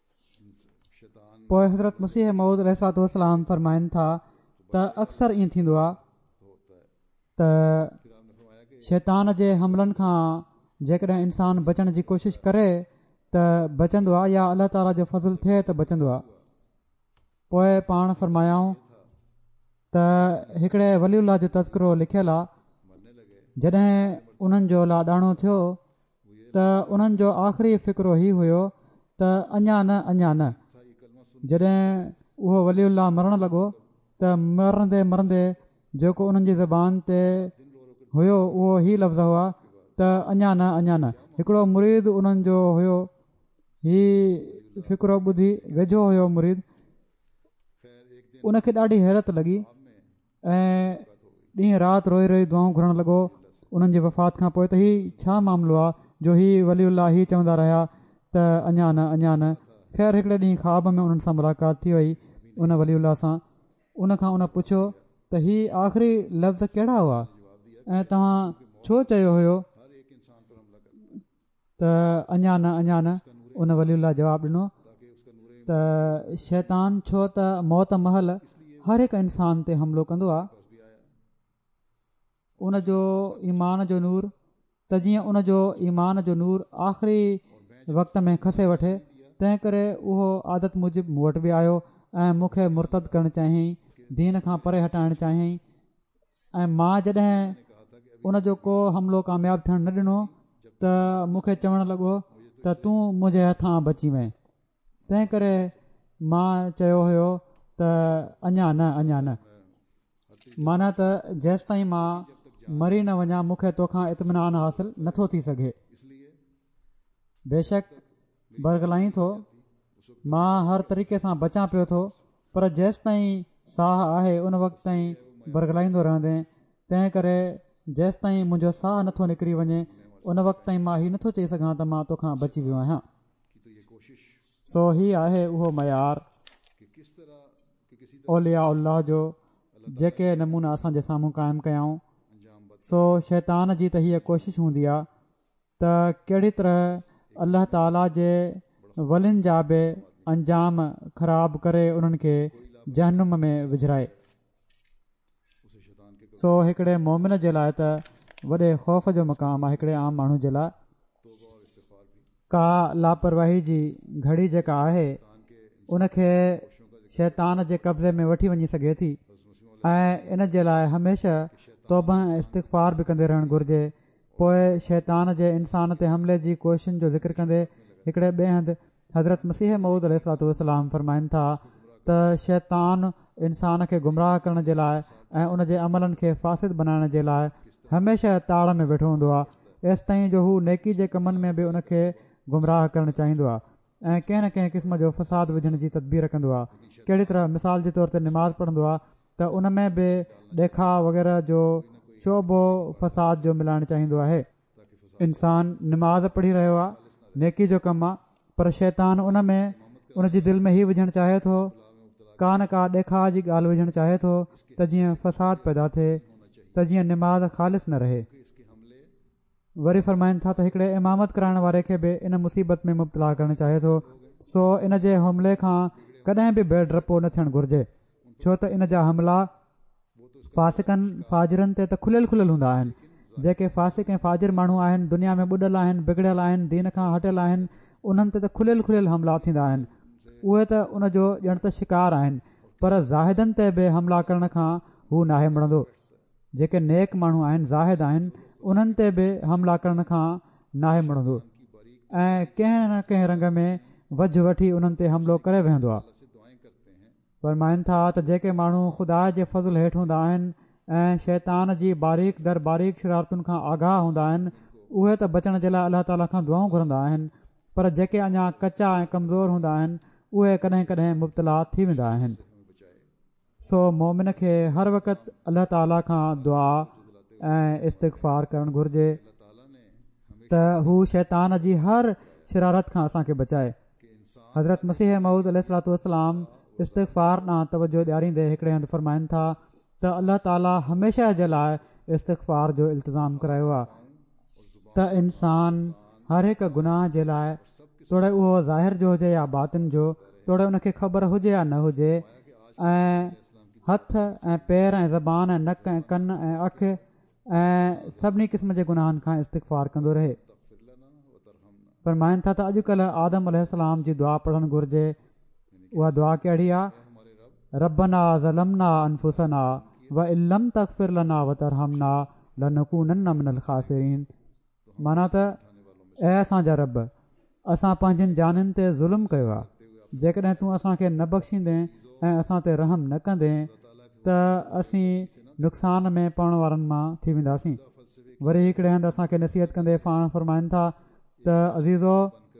Speaker 4: पोइ हज़रत मसीह मऊद अलैहिस्सलातु वस्सलाम फरमाइनि था त अक्सर ईअं थींदो आहे त शैतान जे हमलनि खां जेकॾहिं इंसानु बचण जी कोशिशि करे त बचंदो आहे, या अलाह ताला जो फज़ुल थिए त बचंदो आहे। पोइ पाण फरमायाऊं त हिकिड़े वलीउल्लाह जो तज़किरो लिखियलु आहे। जॾहिं उन्हनि जो लाॾाणो थियो त उन्हनि जो आख़िरी फ़िक्रो ई हुयो त अञा न अञा न। जॾहिं उहो वलीउल्लाह मरणु लॻो त मरंदे मरंदे जेको उन्हनि जी ज़बान ते हुयो उहो ई लफ़्ज़ हुआ त अञा न अञा न। हिकिड़ो मुरीद उन्हनि जो हुयो, ही फ़िक्रो ॿुधी वेझो हुयो मुरीद, उनखे ॾाढी हैरत लॻी ऐं ॾींहुं राति रोई रोई दुआऊं घुरणु लॻो उन्हनि जी वफ़ात खां पोइ त हीउ छा मामिलो आहे जो ही वलीउल्लाह ही चवंदा रहिया त अञा न अञा न। ख़ैर हिकिड़े ॾींहुं ख़्वाब में उन्हनि सां मुलाक़ात थी वई उन वलीउल्लाह सां। उनखां उन पुछियो त ही आख़िरी लफ़्ज़ कहिड़ा हुआ ऐं तव्हां छो चयो हुयो त अञा न अञा न। उन वलीउल्लाह जवाबु ॾिनो त शैतान छो त मौत महल हर हिकु इंसान ते हमिलो कंदो आहे। उन जो ईमान जो नूर त जीअं उन जो ईमान जो नूर आख़िरी वक़्त में खसे वठे, तंहिं करे उहो आदत मूजिबि मूं वटि बि आयो ऐं मूंखे मुर्तद करणु चाहियईं, दीन खां परे हटाइणु चाहियईं। ऐं मां जॾहिं उन जो को हमिलो कामयाबु थियणु न ॾिनो त मूंखे चवणु लॻो त तूं मुंहिंजे हथां बची वएं। तंहिं करे मां चयो हुयो त अञा न अञा न, माना त जेसि ताईं मां मरी न वञा मूंखे तोखां इत्मिनान हासिलु नथो थी सघे। बेशक बरगलाईं थो, मां हर तरीक़े सां बचां पियो थो, पर जेसि ताईं साह आहे उन वक़्त ताईं बरगलाईंदो रहंदे। तंहिं करे जेसि ताईं मुंहिंजो साह नथो निकिरी वञे उन वक़्त ताईं मां हीउ नथो चई सघां त मां तोखां बची वियो आहियां। सो ही आहे उहो मयार औलिया अल्लाह जो जेके नमूना असांजे साम्हूं क़ाइमु कयाऊं। सो शैतान जी त हीअ कोशिशि हूंदी आहे त कहिड़ी तरह अल्लाह ताला जे वलियुनि जा बि अंजाम ख़राब करे उन्हनि खे जहनुम में विझराए। सो हिकिड़े मोमिन जे लाइ त वॾे ख़ौफ़ जो मक़ाम आहे। हिकिड़े आम माण्हू जे लाइ का लापरवाही जी घड़ी जेका आहे उनखे शैतान जे कब्ज़े में वठी वञी सघे थी ऐं इन जे लाइ हमेशह तौबा ऐं इस्तिग़फ़ार बि कंदे रहणु घुरिजे। पोइ शैतान जे इंसान ते हमले जी कोशिशुनि जो ज़िक्र कंदे हिकिड़े ॿिए हंधि हज़रत मसीह मऊद अलैहिस्सलातु वस्सलाम फरमाइनि था त शैतान इंसान खे गुमराह करण जे लाइ ऐं उन जे अमलनि खे फ़ासिद बनाइण जे लाइ हमेशह ताड़ में वेठो हूंदो आहे एसि ताईं जो हू नेकी जे कमनि में बि उनखे गुमराह करणु चाहींदो आहे ऐं कंहिं न कंहिं क़िस्म जो फ़साद विझण जी तदबीर कंदो आहे। कहिड़ी तरह मिसाल जे तौर ते निमाज़ पढ़ंदो आहे त उन में बि ॾेखा वग़ैरह जो शोबो फ़साद जो मिलाइणु चाहींदो आहे। इंसान निमाज़ पढ़ी रहियो आहे, नेकी जो कमु आहे, पर शैतान उन में उन जी दिलि में हीउ विझणु चाहे थो, का न का ॾेखा जी ॻाल्हि विझणु चाहे थो त जीअं फ़साद पैदा थिए, त जीअं निमाज़ ख़ालिस न रहे। वरी फरमाइनि था त हिकिड़े इमामत कराइण वारे खे बि इन मुसीबत में मुब्तला करणु चाहे थो। सो इन जे हमले खां कॾहिं बि बेडरपो न थियणु घुरिजे, छो त इन जा हमला फासिकनि फाजिरनि ते त खुलियल खुलियल हूंदा आहिनि। जेके फासिक ऐं फाजिर माण्हू आहिनि, दुनिया में ॿुॾल आहिनि, बिगड़ियल आहिनि, दीन खां हटियल आहिनि, उन्हनि ते त खुलियल खुलियल हमला थींदा आहिनि। उहे त उन जो ॼण त शिकार आहिनि, पर ज़ाहिदनि ते बि हमला करण खां हू नाहे मुड़ंदो। जेके नेक माण्हू आहिनि, ज़ाहिद आहिनि, उन्हनि ते बि हमला करण खां नाहे मुड़ंदो ऐं कंहिं न कंहिं रंग में वझ वठी उन्हनि ते हमिलो करे वेहंदो आहे। फरमाइनि था त जेके माण्हू ख़ुदा जे फज़ल हेठि हूंदा आहिनि ऐं शैतान जी बारीक़ दर बारीक़ शरारतुनि खां आगाह हूंदा आहिनि, उहे त बचण जे लाइ अलाह ताला खां दुआऊं घुरंदा आहिनि, पर जेके अञा कचा ऐं कमज़ोर हूंदा आहिनि उहे कॾहिं कॾहिं मुब्तला थी वेंदा आहिनि। सो मोमिन खे हर वक़्तु अलाह ताला खां दुआ ऐं इस्तिग़फ़ार करणु घुरिजे त हू शैतान जी हर शरारत खां असांखे बचाए। हज़रत मसीह मऊद अलैहिस्सलातु वस्सलाम इस्तिग़फ़ार ॾांहुं तवजो ॾियारींदे हिकिड़े हंधि फरमाइनि था त अलाह ताला हमेशह जे लाइ इस्तिग़फ़ार जो इल्तिज़ाम करायो आहे त इंसान हर हिकु गुनाह जे लाइ, तोड़े उहो ज़ाहिर जो हुजे या बातिन जो, तोड़े उनखे ख़बर हुजे या न हुजे, ऐं हथ ऐं पेर ऐं ज़बान ऐं नक ऐं कन ऐं अखि ऐं सभिनी क़िस्म जे गुनाहनि खां इस्तिग़फ़ार कंदो रहे। फरमाइनि था त अॼुकल्ह आदम अलैहिस्सलाम जी दुआ पढ़णु घुरिजे। उहा दुआ कहिड़ी आहे? रब्बना ज़लमना अनफुसना व इल्लम तग़फिर लना व तरहमना लनकूनन्ना मिनल ख़ासिरीन। माना त ऐं असांजा रब, असां पंहिंजनि जाननि ते ज़ुल्म कयो आहे, जेकॾहिं तूं असांखे न बख़्शींदे ऐं असां ते रहम न कंदे त असीं नुक़सान में पवण वारनि मां थी वेंदासीं। वरी हिकिड़े हंधि असांखे नसीहत कंदे पाण फरमाइनि था त अज़ीज़ो,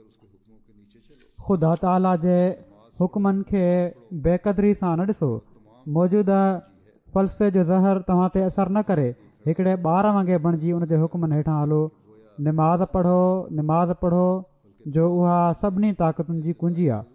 Speaker 4: ख़ुदा ताला जे हुकमनि खे बेक़दरी सां न ॾिसो, मौजूदा फ़लसफ़े जो ज़हर तव्हां ते असरु न करे, हिकिड़े ॿार वांगुरु बणिजी उन जे हुकमनि हेठां हलो। निमाज़ पढ़ो, निमाज़ पढ़ो जो उहा सभिनी ताक़तुनि जी कुंजी आहे।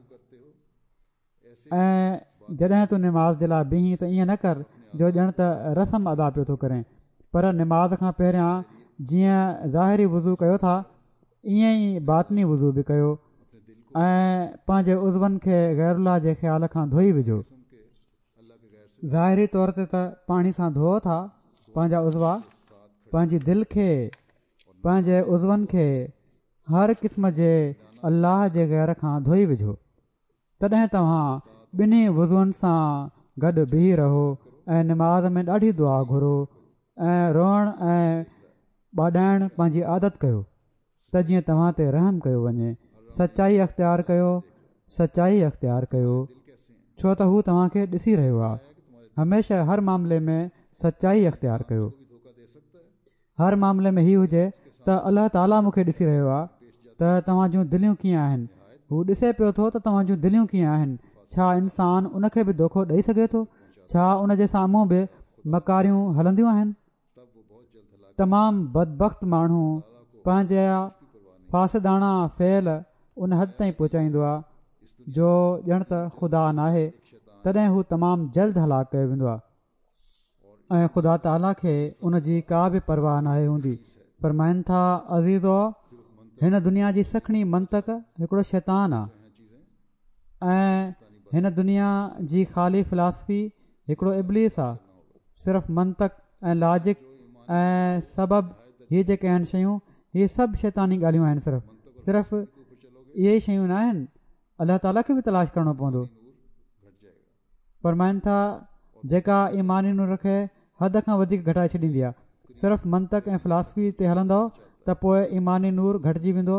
Speaker 4: ऐं जॾहिं तूं निमाज़ जे लाइ बीहीं त ईअं न कर जो ॼण त रस्म अदा पियो थो करें, पर निमाज़ खां पहिरियां जीअं ज़ाहिरी वुज़ू कयो था, ईअं ई बातिनी वुज़ू बि कयो ऐं पंहिंजे उज़वनि खे गैरुल्लाह जे ख़्याल खां धोई विझो। ज़ाहिरी तौर ते त पाणी सां धोओ था पंहिंजा उज़वा, पंहिंजी दिलि खे, पंहिंजे उज़वनि खे हर क़िस्म जे अलाह जे गैर खां धोई विझो। तॾहिं तव्हां ॿिन्ही वुज़ुअनि सां गॾु बीही रहो ऐं निमाज़ में ॾाढी दुआ घुरो ऐं रोअण ऐं ॿाॾाइण पंहिंजी आदत कयो त जीअं तव्हां ते रहम कयो वञे। सचाई अख़्तियार कयो, सचाई अख़्तियार कयो, छो त हू तव्हांखे ॾिसी रहियो आहे। हमेशह हर मामले में सचाई अख़्तियार कयो। हर मामले में हीउ हुजे त अलाह ताला मूंखे ॾिसी रहियो आहे त तव्हां जूं दिलियूं कीअं आहिनि, हू ॾिसे पियो थो त तव्हां जूं दिलियूं कीअं आहिनि। छा इंसान उनखे बि दोखो ॾेई सघे थो? छा उन जे साम्हूं बि मकारियूं हलंदियूं आहिनि? तमामु बदबख़्त माण्हू पंहिंजा फासिदाणा फ़ेल उन हद ताईं पहुचाईंदो आहे जो ॼण त ख़ुदा नाहे, तॾहिं हू तमामु जल्द हलाक कयो वेंदो आहे ऐं ख़ुदा ताला खे उन जी का बि परवाह नाहे हूंदी। फरमाइनि था अज़ीज़ो, हिन दुनिया जी सखणी मंतक हिकिड़ो शैतान आहे। ऐं हिन दुनिया जी ख़ाली फ़िलासफ़ी हिकिड़ो इब्लीस आहे। सिर्फ़ु मंतक ऐं लॉजिक ऐं सबबु हीअ जेके आहिनि शयूं हीअ सभु शैतानी ॻाल्हियूं आहिनि। सिर्फ़ु सिर्फ़ु इहे ई शयूं न आहिनि, अलाह ताला खे बि तलाश करणो पवंदो। फरमाइनि था जेका ईमानी नूर खे हद खां वधीक घटाए छॾींदी आहे। सिर्फ़ु मंतक ऐं फ़िलासफ़ी ते हलंदो त पोइ ईमानी नूर घटिजी वेंदो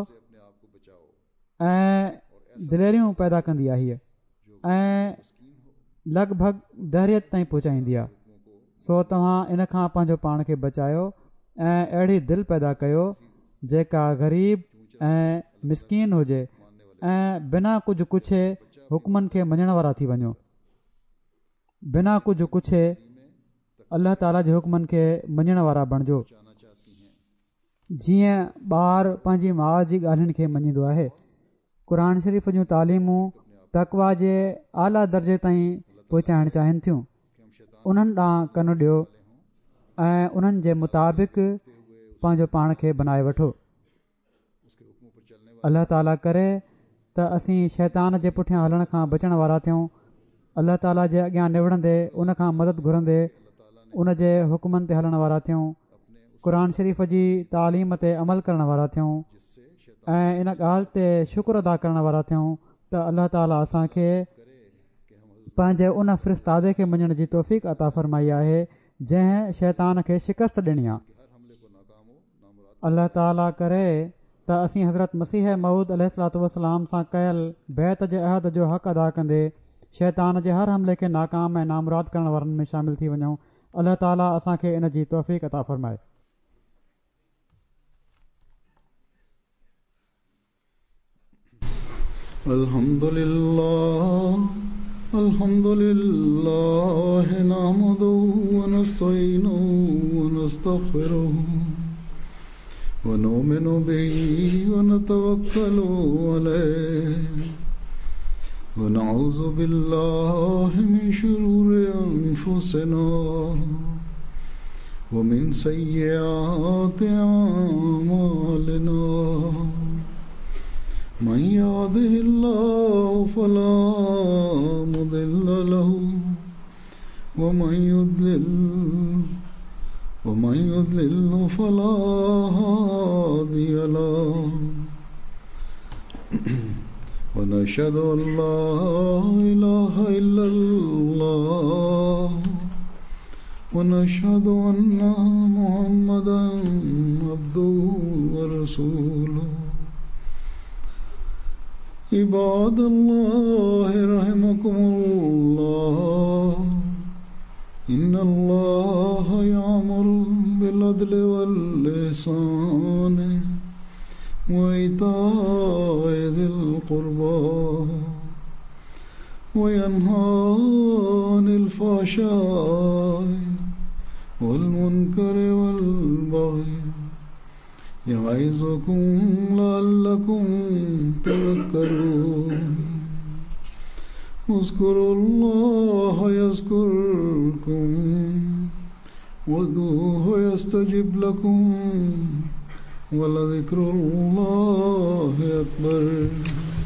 Speaker 4: ऐं दिलेरियूं पैदा कंदी आहे हीअ, ऐं लॻभॻि दहरियत ताईं पहुचाईंदी आहे। सो तव्हां इन खां पंहिंजो पाण खे बचायो ऐं अहिड़ी दिलि पैदा कयो जेका ग़रीब ऐं मिसकीन हुजे ऐं बिना कुझु कुझे हुकमनि खे मञण वारा थी वञो। बिना कुझु कुझे अलाह ताला जे हुकमनि खे मञण वारा बणिजो। जीअं ॿार पंहिंजी माउ जी ॻाल्हियुनि खे मञींदो आहे। क़ुर शरीफ़ जूं तालीमूं तक़वा जे आला दर्जे ताईं पहुचाइणु चाहिनि थियूं। उन्हनि ॾांहुं कनु ॾियो ऐं उन्हनि जे मुताबिक़ पंहिंजो पाण खे बनाए वठो। अलाह ताला करे त असीं शैतान जे पुठियां हलण खां बचण वारा थियूं। अलाह ताला जे अॻियां निवड़ंदे उन खां मदद घुरंदे उन जे हुकमनि ते हलण वारा थियूं। क़ुर शरीफ़ जी तालीम ते अमल करण वारा थियूं ऐं इन ॻाल्हि ते शुक्र अदा करण वारा थियूं त अलाह ताला असांखे पंहिंजे उन फ़रिश्तादे खे मञण जी तौफ़ीक़ अता फ़रमाई आहे जंहिं शैतान खे शिकस्त ॾिनी आहे। अलाह ताला करे त असीं हज़रत मसीह मऊद अलैहिस्सलातु वस्सलाम सां कयल बैत जे अहद जो हक़ अदा कंदे शैतान जे हर हमले खे नाकाम ऐं नामुराद करण वारनि में शामिल थी वञूं। अलाह ताला असांखे इन जी तौफ़ीक़ अता फ़रमाए।
Speaker 1: अल्हम्दुलिल्लाह अल्हम्दुलिल्लाह नहमदुहु व नस्तईनुहु व नस्तग़फिरुहु व नु'मिनु बिही व नतवक्कलु अलैहि व नऊज़ु बिल्लाहि मिन शुरूरि अनफुसिना व मिन सय्यिआति अअमालिना मन यहदिहिल्लाहु फला मुदिल्ल लहु व मन युद्लिल व मन युद्लिल्हु फला हादिय लहु व नशहदु अन ला इलाहा इल्लल्लाह व नशहदु अन्ना मुहम्मदन अब्दुहु व रसूलुहु। इबादल्लाह रहमकुमुल्लाह इन्नल्लाह यामुरु बिल अदलि वल इहसानि व इताइ ज़िल क़ुर्बा व यन्हा अनिल फ़हशाइ वल मुनकरि वल बग़ि यइज़ुकुम लअल्लकुम तज़क्करून। उज़्कुरुल्लाह यज़्कुरकुम वदूहु यस्तजिब लकुम वलज़िक्रुल्लाहि अकबर।